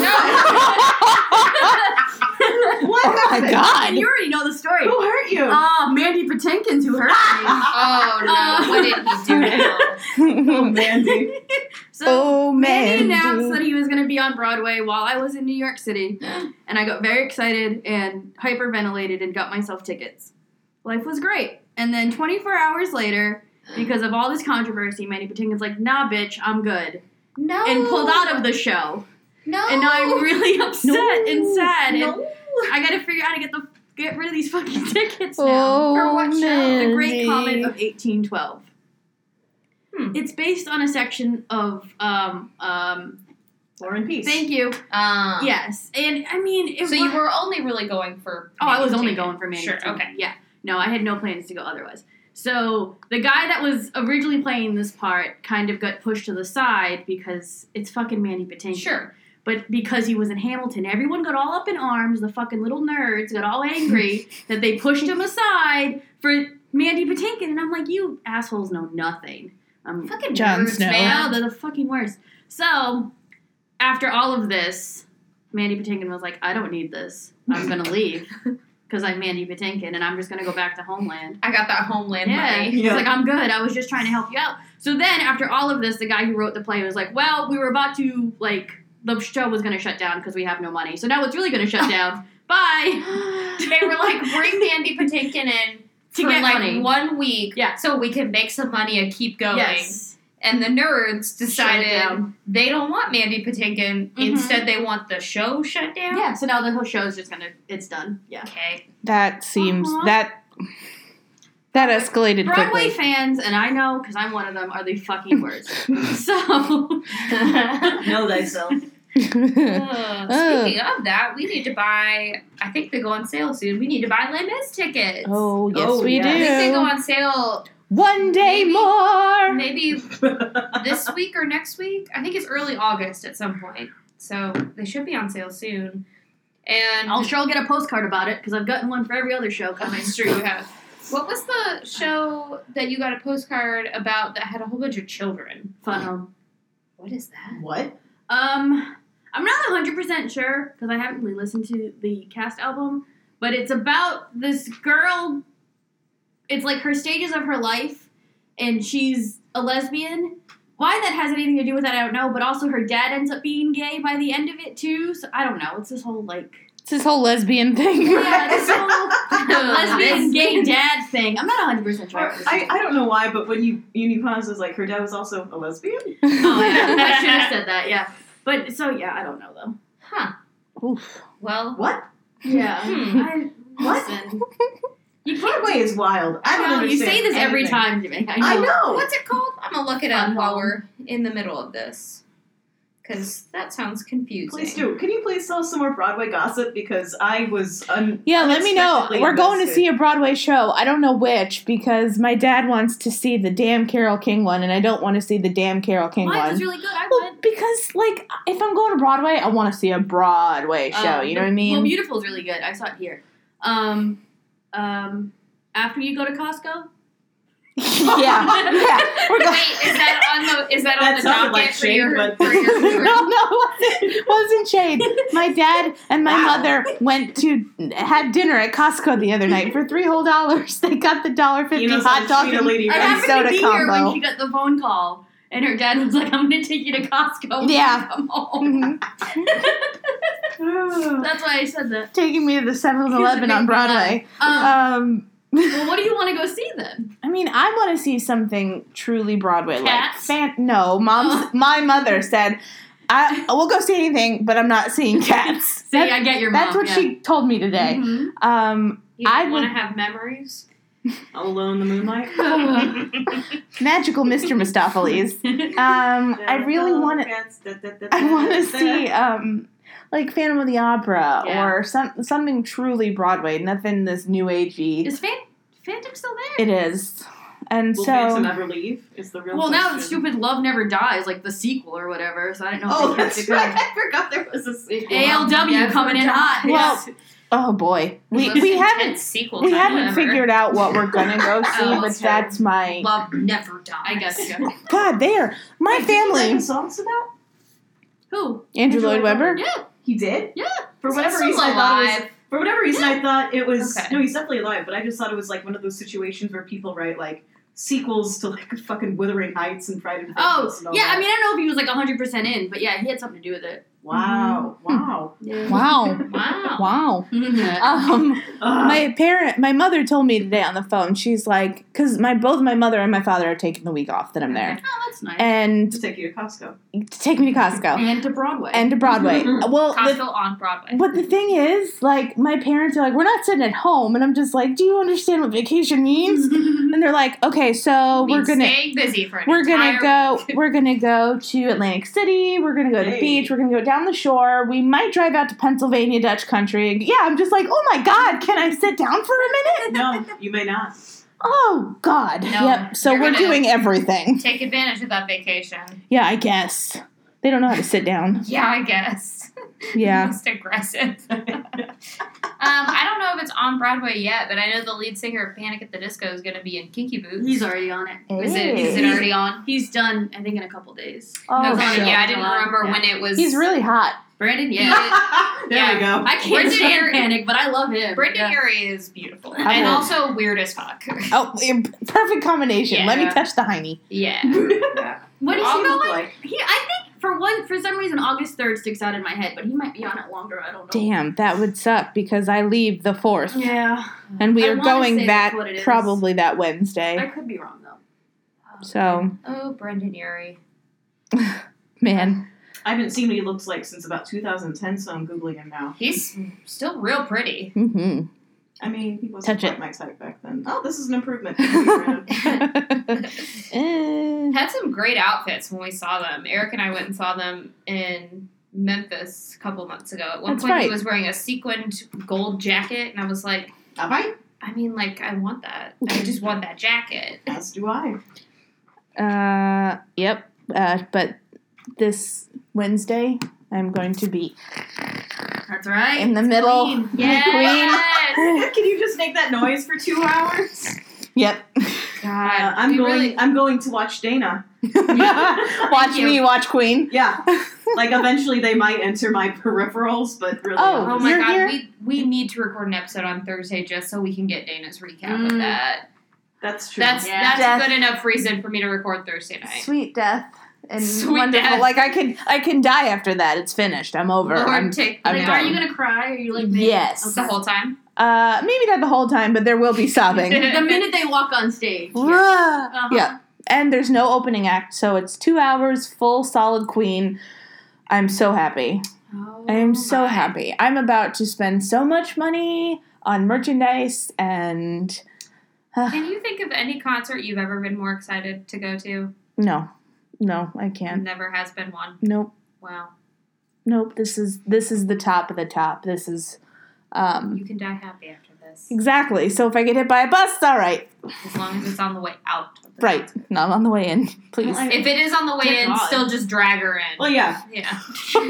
[SPEAKER 1] Oh my god!
[SPEAKER 3] And you already know the story.
[SPEAKER 4] Who hurt you?
[SPEAKER 3] Oh, Mandy Patinkin's who hurt me.
[SPEAKER 2] Oh no, what did he do now?
[SPEAKER 4] Oh Mandy.
[SPEAKER 3] So
[SPEAKER 1] Oh
[SPEAKER 3] Mandy
[SPEAKER 1] man!
[SPEAKER 3] announced that he was going to be on Broadway while I was in New York City, and I got very excited and hyperventilated and got myself tickets. Life was great. And then twenty-four hours later, because of all this controversy, Mandy Patinkin's like, nah, bitch, I'm good.
[SPEAKER 2] No.
[SPEAKER 3] And pulled out of the show.
[SPEAKER 2] No.
[SPEAKER 3] And now I'm really upset
[SPEAKER 1] No.
[SPEAKER 3] and sad.
[SPEAKER 2] No.
[SPEAKER 3] And I got to figure out how to get the get rid of these fucking tickets now.
[SPEAKER 1] Oh,
[SPEAKER 2] For what show?
[SPEAKER 3] The Great
[SPEAKER 1] Mandy.
[SPEAKER 3] Comet of eighteen twelve.
[SPEAKER 2] Hmm.
[SPEAKER 3] It's based on a section of um um.
[SPEAKER 4] War and peace.
[SPEAKER 3] Thank you.
[SPEAKER 2] Um,
[SPEAKER 3] Yes, and I mean, it
[SPEAKER 2] So
[SPEAKER 3] was,
[SPEAKER 2] you were only really going for.
[SPEAKER 3] Oh, I was
[SPEAKER 2] Mandy
[SPEAKER 3] only
[SPEAKER 2] Patinkin.
[SPEAKER 3] going for Mandy
[SPEAKER 2] Sure.
[SPEAKER 3] Patinkin.
[SPEAKER 2] Okay.
[SPEAKER 3] Yeah. No, I had no plans to go otherwise. So the guy that was originally playing this part kind of got pushed to the side because it's fucking Mandy Patinkin.
[SPEAKER 2] Sure.
[SPEAKER 3] But because he was in Hamilton, everyone got all up in arms. The fucking little nerds got all angry that they pushed him aside for Mandy Patinkin. And I'm like, you assholes know nothing. I'm
[SPEAKER 2] Fucking
[SPEAKER 1] Jon
[SPEAKER 2] nerds,
[SPEAKER 1] Snow.
[SPEAKER 3] yeah,
[SPEAKER 2] man.
[SPEAKER 3] they're the fucking worst. So, after all of this, Mandy Patinkin was like, I don't need this. I'm going to leave. because I'm Mandy Patinkin and I'm just going to go back to Homeland.
[SPEAKER 2] I got that Homeland
[SPEAKER 3] Yeah.
[SPEAKER 2] money.
[SPEAKER 3] He's
[SPEAKER 4] Yeah.
[SPEAKER 3] like, I'm good. I was just trying to help you out. So then, after all of this, the guy who wrote the play was like, well, we were about to, like, the show was going to shut down because we have no money. So now it's really going to shut down. Bye.
[SPEAKER 2] They were like, bring Mandy Patinkin in
[SPEAKER 3] To
[SPEAKER 2] for
[SPEAKER 3] get
[SPEAKER 2] like
[SPEAKER 3] money.
[SPEAKER 2] one week
[SPEAKER 3] Yeah.
[SPEAKER 2] so we can make some money and keep going.
[SPEAKER 3] Yes.
[SPEAKER 2] And the nerds
[SPEAKER 3] Shut it
[SPEAKER 2] decided
[SPEAKER 3] down.
[SPEAKER 2] they don't want Mandy Patinkin.
[SPEAKER 3] Mhm.
[SPEAKER 2] Instead, they want the show shut down.
[SPEAKER 3] Yeah, so now the whole show's just going to, it's done. Yeah.
[SPEAKER 2] Okay.
[SPEAKER 1] That seems
[SPEAKER 3] Uh-huh.
[SPEAKER 1] that that escalated
[SPEAKER 3] Broadway
[SPEAKER 1] quickly.
[SPEAKER 3] fans, and I know because I'm one of them, are the fucking worst. So,
[SPEAKER 4] Know thyself.
[SPEAKER 2] Uh, speaking of that, we need to buy. I think they go on sale soon. We need to buy Les Mis tickets.
[SPEAKER 1] Oh yes,
[SPEAKER 4] Oh,
[SPEAKER 1] we
[SPEAKER 4] yeah.
[SPEAKER 1] do.
[SPEAKER 2] I think they go on sale
[SPEAKER 1] One day
[SPEAKER 2] Maybe-
[SPEAKER 1] more.
[SPEAKER 2] maybe this week or next week. I think it's early August at some point. So they should be on sale soon. And
[SPEAKER 3] I'll sure get a postcard about it because I've gotten one for every other show coming.
[SPEAKER 2] it's true you have. What was the show that you got a postcard about that had a whole bunch of children?
[SPEAKER 3] Fun Home.
[SPEAKER 2] What is that?
[SPEAKER 4] What?
[SPEAKER 3] Um, I'm not one hundred percent sure because I haven't really listened to the cast album, but it's about this girl. It's like her stages of her life, and she's a lesbian. Why that has anything to do with that, I don't know, but also her dad ends up being gay by the end of it, too, so I don't know. It's this whole, like...
[SPEAKER 1] It's this whole lesbian thing.
[SPEAKER 3] Yeah, this whole lesbian gay dad thing. I'm not one hundred percent sure.
[SPEAKER 4] I, I don't know why, but when you Unipause was like, her dad was also a lesbian?
[SPEAKER 3] Oh, yeah. I should have said that, yeah. But, so, yeah, I don't know, though.
[SPEAKER 2] Huh.
[SPEAKER 1] Oof.
[SPEAKER 2] Well,
[SPEAKER 4] What?
[SPEAKER 3] Yeah.
[SPEAKER 2] Hmm.
[SPEAKER 3] I,
[SPEAKER 4] What?
[SPEAKER 3] listen. You can't
[SPEAKER 4] Broadway is wild. I don't
[SPEAKER 3] know, you
[SPEAKER 4] understand
[SPEAKER 3] say this every
[SPEAKER 4] anything.
[SPEAKER 3] time, Jimmy. I know.
[SPEAKER 4] I know.
[SPEAKER 2] what's it called? I'm gonna look it
[SPEAKER 3] Fun
[SPEAKER 2] up while
[SPEAKER 3] Home.
[SPEAKER 2] we're in the middle of this, because that sounds confusing.
[SPEAKER 4] Please do. Can you please tell us some more Broadway gossip? Because I was un-
[SPEAKER 1] Yeah, let me know.
[SPEAKER 4] unexpectedly
[SPEAKER 1] We're going to
[SPEAKER 4] invested.
[SPEAKER 1] see a Broadway show. I don't know which because my dad wants to see the damn Carole King one, and I don't want to see the damn Carole King
[SPEAKER 3] Mine
[SPEAKER 1] one.
[SPEAKER 3] was really good. I
[SPEAKER 1] Well,
[SPEAKER 3] went.
[SPEAKER 1] because like if I'm going to Broadway, I want to see a Broadway show.
[SPEAKER 3] Um,
[SPEAKER 1] you know what I mean?
[SPEAKER 3] Well, Beautiful's really good. I saw it here. Um, um, after you go to Costco?
[SPEAKER 1] yeah, yeah. We're going.
[SPEAKER 2] Wait, is that on the is that on
[SPEAKER 4] That
[SPEAKER 2] the
[SPEAKER 4] sounded
[SPEAKER 2] docket
[SPEAKER 4] like
[SPEAKER 2] for
[SPEAKER 4] shade,
[SPEAKER 2] your
[SPEAKER 4] but-
[SPEAKER 2] for your
[SPEAKER 1] no,
[SPEAKER 2] tour?
[SPEAKER 1] no, it wasn't, wasn't shade. My dad and my
[SPEAKER 4] Wow.
[SPEAKER 1] mother went to had dinner at Costco the other night for three whole dollars. They got the dollar fifty
[SPEAKER 4] You know,
[SPEAKER 1] hot
[SPEAKER 4] some
[SPEAKER 1] dog
[SPEAKER 4] sweet
[SPEAKER 1] and,
[SPEAKER 4] lady
[SPEAKER 3] I
[SPEAKER 1] and
[SPEAKER 4] friends.
[SPEAKER 3] happened
[SPEAKER 1] soda
[SPEAKER 3] to be
[SPEAKER 1] combo.
[SPEAKER 3] here when she got the phone call, and her dad was like, "I'm going to take you to Costco when
[SPEAKER 1] Yeah.
[SPEAKER 3] you come home."
[SPEAKER 1] Mhm.
[SPEAKER 3] That's why I said that.
[SPEAKER 1] Taking me to the seven eleven on Broadway.
[SPEAKER 3] Um,
[SPEAKER 1] Um,
[SPEAKER 3] well, what do you want to go see then?
[SPEAKER 1] I mean, I want to see something truly Broadway like.
[SPEAKER 3] Cats?
[SPEAKER 1] Fan- no, mom's
[SPEAKER 3] Oh.
[SPEAKER 1] my mother said, "I we'll go see anything, but I'm not seeing Cats."
[SPEAKER 3] See,
[SPEAKER 1] That's-
[SPEAKER 3] I get your mom.
[SPEAKER 1] That's what
[SPEAKER 3] yeah.
[SPEAKER 1] she told me today.
[SPEAKER 3] Mhm.
[SPEAKER 1] Um,
[SPEAKER 2] You
[SPEAKER 1] I
[SPEAKER 2] want to
[SPEAKER 1] would-
[SPEAKER 2] have memories?
[SPEAKER 4] All alone in the moonlight.
[SPEAKER 1] magical Mister Mistopheles. Um, I really want to. I want to see um, like Phantom of the Opera
[SPEAKER 3] Yeah.
[SPEAKER 1] or some something truly Broadway. Nothing this new agey.
[SPEAKER 3] Is Fan- Phantom still there?
[SPEAKER 1] It is, and
[SPEAKER 4] Will
[SPEAKER 1] so
[SPEAKER 4] Phantom ever leave? Is the real
[SPEAKER 3] Well, now
[SPEAKER 4] question.
[SPEAKER 3] Stupid Love Never Dies, like the sequel or whatever. So I didn't know.
[SPEAKER 4] Oh,
[SPEAKER 3] if they kept
[SPEAKER 4] that's
[SPEAKER 3] it going.
[SPEAKER 4] right. I forgot there was a sequel.
[SPEAKER 3] A L W
[SPEAKER 2] Never
[SPEAKER 3] coming in
[SPEAKER 2] dies.
[SPEAKER 3] hot.
[SPEAKER 1] Well, oh boy, we
[SPEAKER 2] Most
[SPEAKER 1] we
[SPEAKER 2] intense
[SPEAKER 1] haven't
[SPEAKER 2] sequel
[SPEAKER 1] we
[SPEAKER 2] time
[SPEAKER 1] haven't
[SPEAKER 2] ever.
[SPEAKER 1] figured out what we're gonna go see,
[SPEAKER 2] Oh,
[SPEAKER 1] but
[SPEAKER 2] okay.
[SPEAKER 1] that's my
[SPEAKER 2] Love never dies.
[SPEAKER 3] I guess. Yeah.
[SPEAKER 1] God. There, my
[SPEAKER 4] Wait, did he write
[SPEAKER 1] family.
[SPEAKER 4] the songs about?
[SPEAKER 3] Who?
[SPEAKER 1] Andrew Lloyd Webber.
[SPEAKER 3] Yeah.
[SPEAKER 4] He did.
[SPEAKER 3] Yeah.
[SPEAKER 4] For
[SPEAKER 2] Is he
[SPEAKER 4] whatever
[SPEAKER 2] still
[SPEAKER 4] reason, I thought it was.
[SPEAKER 2] alive?
[SPEAKER 4] For whatever reason, I thought it was.
[SPEAKER 2] Okay.
[SPEAKER 4] No, he's definitely alive. But I just thought it was like one of those situations where people write like sequels to like fucking Wuthering Heights and Pride and
[SPEAKER 3] Oh,
[SPEAKER 4] Prejudice and all
[SPEAKER 3] yeah.
[SPEAKER 4] that.
[SPEAKER 3] I mean, I don't know if he was like one hundred percent in, but yeah, he had something to do with it.
[SPEAKER 4] Wow, wow.
[SPEAKER 3] Yeah.
[SPEAKER 1] Wow,
[SPEAKER 2] Wow.
[SPEAKER 1] wow.
[SPEAKER 3] oh,
[SPEAKER 1] Um,
[SPEAKER 4] Ugh.
[SPEAKER 1] my parent, my mother told me today on the phone. She's like, because my both my mother and my father are taking the week off that I'm there,
[SPEAKER 3] that's nice.
[SPEAKER 1] and
[SPEAKER 4] to take you to Costco.
[SPEAKER 1] to take me to Costco
[SPEAKER 3] And to Broadway.
[SPEAKER 1] and to Broadway. Well, the,
[SPEAKER 2] Costco on Broadway.
[SPEAKER 1] but the thing is, like, my parents are like, we're not sitting at home, and I'm just like, do you understand what vacation means? And they're like, okay, so we're
[SPEAKER 2] Means
[SPEAKER 1] gonna.
[SPEAKER 2] staying busy for an
[SPEAKER 1] We're gonna
[SPEAKER 2] entire
[SPEAKER 1] go.
[SPEAKER 2] week.
[SPEAKER 1] We're gonna go to Atlantic City. We're gonna go to the
[SPEAKER 4] Hey.
[SPEAKER 1] beach. We're gonna go down the shore. We might drive out to Pennsylvania Dutch country. Yeah, I'm just like, oh my God, can I sit down for a minute?
[SPEAKER 4] No, you may not.
[SPEAKER 1] Oh God.
[SPEAKER 2] No,
[SPEAKER 1] Yep. So
[SPEAKER 2] you're
[SPEAKER 1] we're
[SPEAKER 2] gonna-
[SPEAKER 1] doing everything.
[SPEAKER 2] Take advantage of that vacation.
[SPEAKER 1] Yeah, I guess they don't know how to sit down.
[SPEAKER 2] Yeah, I guess.
[SPEAKER 1] Yeah.
[SPEAKER 2] Most aggressive. um, I don't know if it's on Broadway yet, but I know the lead singer of Panic at the Disco is going to be in Kinky Boots.
[SPEAKER 3] He's already on it.
[SPEAKER 2] Is it? Is it
[SPEAKER 3] He's-
[SPEAKER 2] already on?
[SPEAKER 3] He's done, I think, in a couple days.
[SPEAKER 1] Oh,
[SPEAKER 2] It was on-
[SPEAKER 1] shit.
[SPEAKER 2] yeah, I didn't
[SPEAKER 3] July.
[SPEAKER 2] remember
[SPEAKER 3] Yeah.
[SPEAKER 2] when it was.
[SPEAKER 1] He's really hot.
[SPEAKER 3] Brandon, yeah.
[SPEAKER 4] there
[SPEAKER 2] Yeah.
[SPEAKER 4] we go.
[SPEAKER 3] I can't
[SPEAKER 2] Brendan
[SPEAKER 3] stand
[SPEAKER 2] Urie-
[SPEAKER 3] Panic, but I love him.
[SPEAKER 2] Brendan
[SPEAKER 3] yeah.
[SPEAKER 2] Urie is beautiful.
[SPEAKER 1] I
[SPEAKER 2] And
[SPEAKER 1] will-
[SPEAKER 2] also weird as fuck.
[SPEAKER 1] Oh, perfect combination. Let me
[SPEAKER 2] Yeah.
[SPEAKER 1] touch the hiney.
[SPEAKER 2] Yeah.
[SPEAKER 3] What does
[SPEAKER 4] I'll
[SPEAKER 3] he
[SPEAKER 4] go
[SPEAKER 3] look
[SPEAKER 4] like-
[SPEAKER 3] like? He, I think for one, for some reason, August third sticks out in my head, but he might be on it longer. I don't know.
[SPEAKER 1] Damn, that would suck because I leave the fourth.
[SPEAKER 3] Yeah.
[SPEAKER 1] And we
[SPEAKER 3] I
[SPEAKER 1] are
[SPEAKER 3] wanna say
[SPEAKER 1] going
[SPEAKER 3] that's
[SPEAKER 1] that
[SPEAKER 3] what it is.
[SPEAKER 1] probably that
[SPEAKER 3] I
[SPEAKER 1] Wednesday.
[SPEAKER 3] could be wrong though.
[SPEAKER 1] So,
[SPEAKER 2] Oh, Brendan Urie.
[SPEAKER 1] man.
[SPEAKER 4] I haven't seen what he looks like since about two thousand ten, so I'm Googling him now.
[SPEAKER 2] He's still real pretty.
[SPEAKER 1] Mm-hmm.
[SPEAKER 4] I mean, he wasn't
[SPEAKER 1] Touch
[SPEAKER 4] quite
[SPEAKER 1] it.
[SPEAKER 4] my type back then. Oh, this is an improvement. Thank you, Brandon.
[SPEAKER 1] Eh.
[SPEAKER 2] Had some great outfits when we saw them. Eric and I went and saw them in Memphis a couple months ago. At one
[SPEAKER 1] That's
[SPEAKER 2] point,
[SPEAKER 1] right.
[SPEAKER 2] he was wearing a sequined gold jacket, and I was like,
[SPEAKER 4] Have I?
[SPEAKER 2] I mean, like, I want that. I just want that jacket.
[SPEAKER 4] As do I.
[SPEAKER 1] Uh, yep. Uh, but this Wednesday, I'm going to be
[SPEAKER 3] That's right.
[SPEAKER 1] in the middle.
[SPEAKER 3] Queen.
[SPEAKER 2] Yes!
[SPEAKER 4] Can you just make that noise for two hours?
[SPEAKER 1] Yep.
[SPEAKER 2] God,
[SPEAKER 4] Uh, I'm
[SPEAKER 2] we
[SPEAKER 4] going.
[SPEAKER 2] really-
[SPEAKER 4] I'm going to watch Dana.
[SPEAKER 1] Watch
[SPEAKER 3] you.
[SPEAKER 1] me watch Queen.
[SPEAKER 4] Yeah, like eventually they might enter my peripherals, but really,
[SPEAKER 1] Oh,
[SPEAKER 4] I'll
[SPEAKER 2] Oh
[SPEAKER 4] just-
[SPEAKER 2] my
[SPEAKER 1] You're
[SPEAKER 2] god,
[SPEAKER 1] here?
[SPEAKER 2] we we need to record an episode on Thursday just so we can get Dana's recap of
[SPEAKER 3] Mm.
[SPEAKER 2] that.
[SPEAKER 4] that's true.
[SPEAKER 2] That's
[SPEAKER 3] Yeah.
[SPEAKER 2] that's
[SPEAKER 1] Death.
[SPEAKER 2] good enough reason for me to record Thursday night.
[SPEAKER 1] Sweet death and
[SPEAKER 2] Sweet
[SPEAKER 1] wonderful.
[SPEAKER 2] death.
[SPEAKER 1] Like I can, I can die after that. It's finished. I'm over.
[SPEAKER 2] Lord,
[SPEAKER 1] I'm,
[SPEAKER 2] take
[SPEAKER 1] I'm
[SPEAKER 3] Like,
[SPEAKER 1] done.
[SPEAKER 3] are you gonna cry? Are you like me?
[SPEAKER 1] Yes.
[SPEAKER 2] the whole time.
[SPEAKER 1] uh, maybe not the whole time, but there will be sobbing.
[SPEAKER 3] The minute they walk on stage.
[SPEAKER 1] Uh,
[SPEAKER 3] Uh-huh.
[SPEAKER 1] Yeah, and there's no opening act, so it's two hours full solid Queen. I'm so happy.
[SPEAKER 2] Oh,
[SPEAKER 1] I am so
[SPEAKER 2] my.
[SPEAKER 1] happy. I'm about to spend so much money on merchandise and uh,
[SPEAKER 2] Can you think of any concert you've ever been more excited to go to?
[SPEAKER 1] no, no, I can't.
[SPEAKER 2] Never has been one.
[SPEAKER 1] Nope,
[SPEAKER 2] Wow.
[SPEAKER 1] nope. This is this is the top of the top. This is um
[SPEAKER 2] You can die happy after this.
[SPEAKER 1] exactly. So if I get hit by a bus, it's all right.
[SPEAKER 2] As long as it's on the way out. Of the
[SPEAKER 1] Right, not on the way in, please.
[SPEAKER 3] Well, I-
[SPEAKER 2] If it is on the way
[SPEAKER 3] Dear
[SPEAKER 2] in,
[SPEAKER 3] God.
[SPEAKER 2] still just drag her in.
[SPEAKER 4] well, yeah.
[SPEAKER 2] Yeah.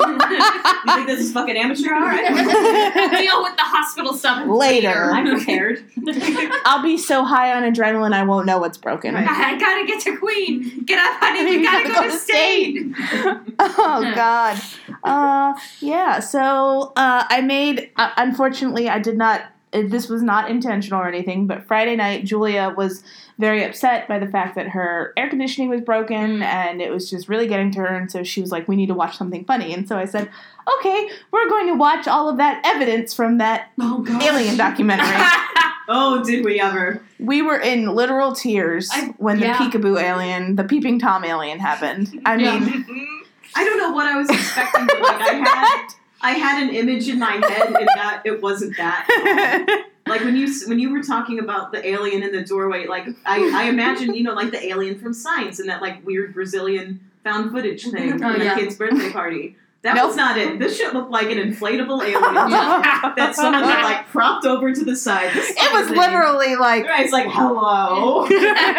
[SPEAKER 4] You think this is fucking amateur? All right.
[SPEAKER 2] Deal with the hospital stuff
[SPEAKER 1] Later.
[SPEAKER 4] I'm prepared.
[SPEAKER 1] I'll be so high on adrenaline, I won't know what's broken.
[SPEAKER 4] Right.
[SPEAKER 2] I gotta get to Queen. Get up, honey. We gotta go to State.
[SPEAKER 1] Oh God. Uh, yeah. So uh, I made. Uh, unfortunately, I did not. uh, This was not intentional or anything. But Friday night, Julia was very upset by the fact that her air conditioning was broken, and it was just really getting to her. And so she was like, "We need to watch something funny." And so I said, "Okay, we're going to watch all of that evidence from that
[SPEAKER 3] Oh god.
[SPEAKER 1] alien documentary."
[SPEAKER 4] Oh, did we ever?
[SPEAKER 1] We were in literal tears
[SPEAKER 3] I-
[SPEAKER 1] when the
[SPEAKER 3] yeah.
[SPEAKER 1] peekaboo alien, the peeping Tom alien happened. I
[SPEAKER 3] Yeah.
[SPEAKER 1] mean,
[SPEAKER 4] I don't know what I was expecting, but like I had, I had an image in my head, and that it wasn't that. Like when you when you were talking about the alien in the doorway, like I, I imagine, you know, like the alien from Science and that like weird Brazilian found footage thing
[SPEAKER 3] Oh,
[SPEAKER 4] at
[SPEAKER 3] yeah.
[SPEAKER 4] a kid's birthday party. That
[SPEAKER 1] Nope.
[SPEAKER 4] was not it. This shit looked like an inflatable alien that someone had like propped over to the side. This
[SPEAKER 1] It was
[SPEAKER 4] thing-
[SPEAKER 1] literally like,
[SPEAKER 4] Right, it's like, hello.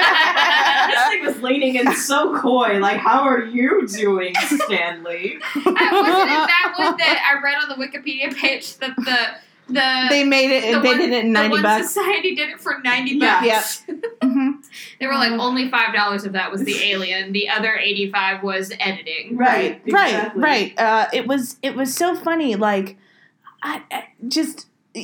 [SPEAKER 4] This thing was leaning in so coy, like, how are you doing, Stanley?
[SPEAKER 2] Wasn't it that one that I read on the Wikipedia page that the the
[SPEAKER 1] they made it.
[SPEAKER 2] the
[SPEAKER 1] They
[SPEAKER 2] one,
[SPEAKER 1] did it in
[SPEAKER 2] the
[SPEAKER 1] ninety
[SPEAKER 2] one
[SPEAKER 1] bucks.
[SPEAKER 2] Society did it for ninety
[SPEAKER 4] Yeah.
[SPEAKER 2] bucks.
[SPEAKER 1] hmm
[SPEAKER 2] They were like only five dollars of that was the alien. The other eighty five was editing.
[SPEAKER 4] Right,
[SPEAKER 1] Right,
[SPEAKER 4] exactly.
[SPEAKER 1] right. Uh, it was it was so funny. Like, I, I just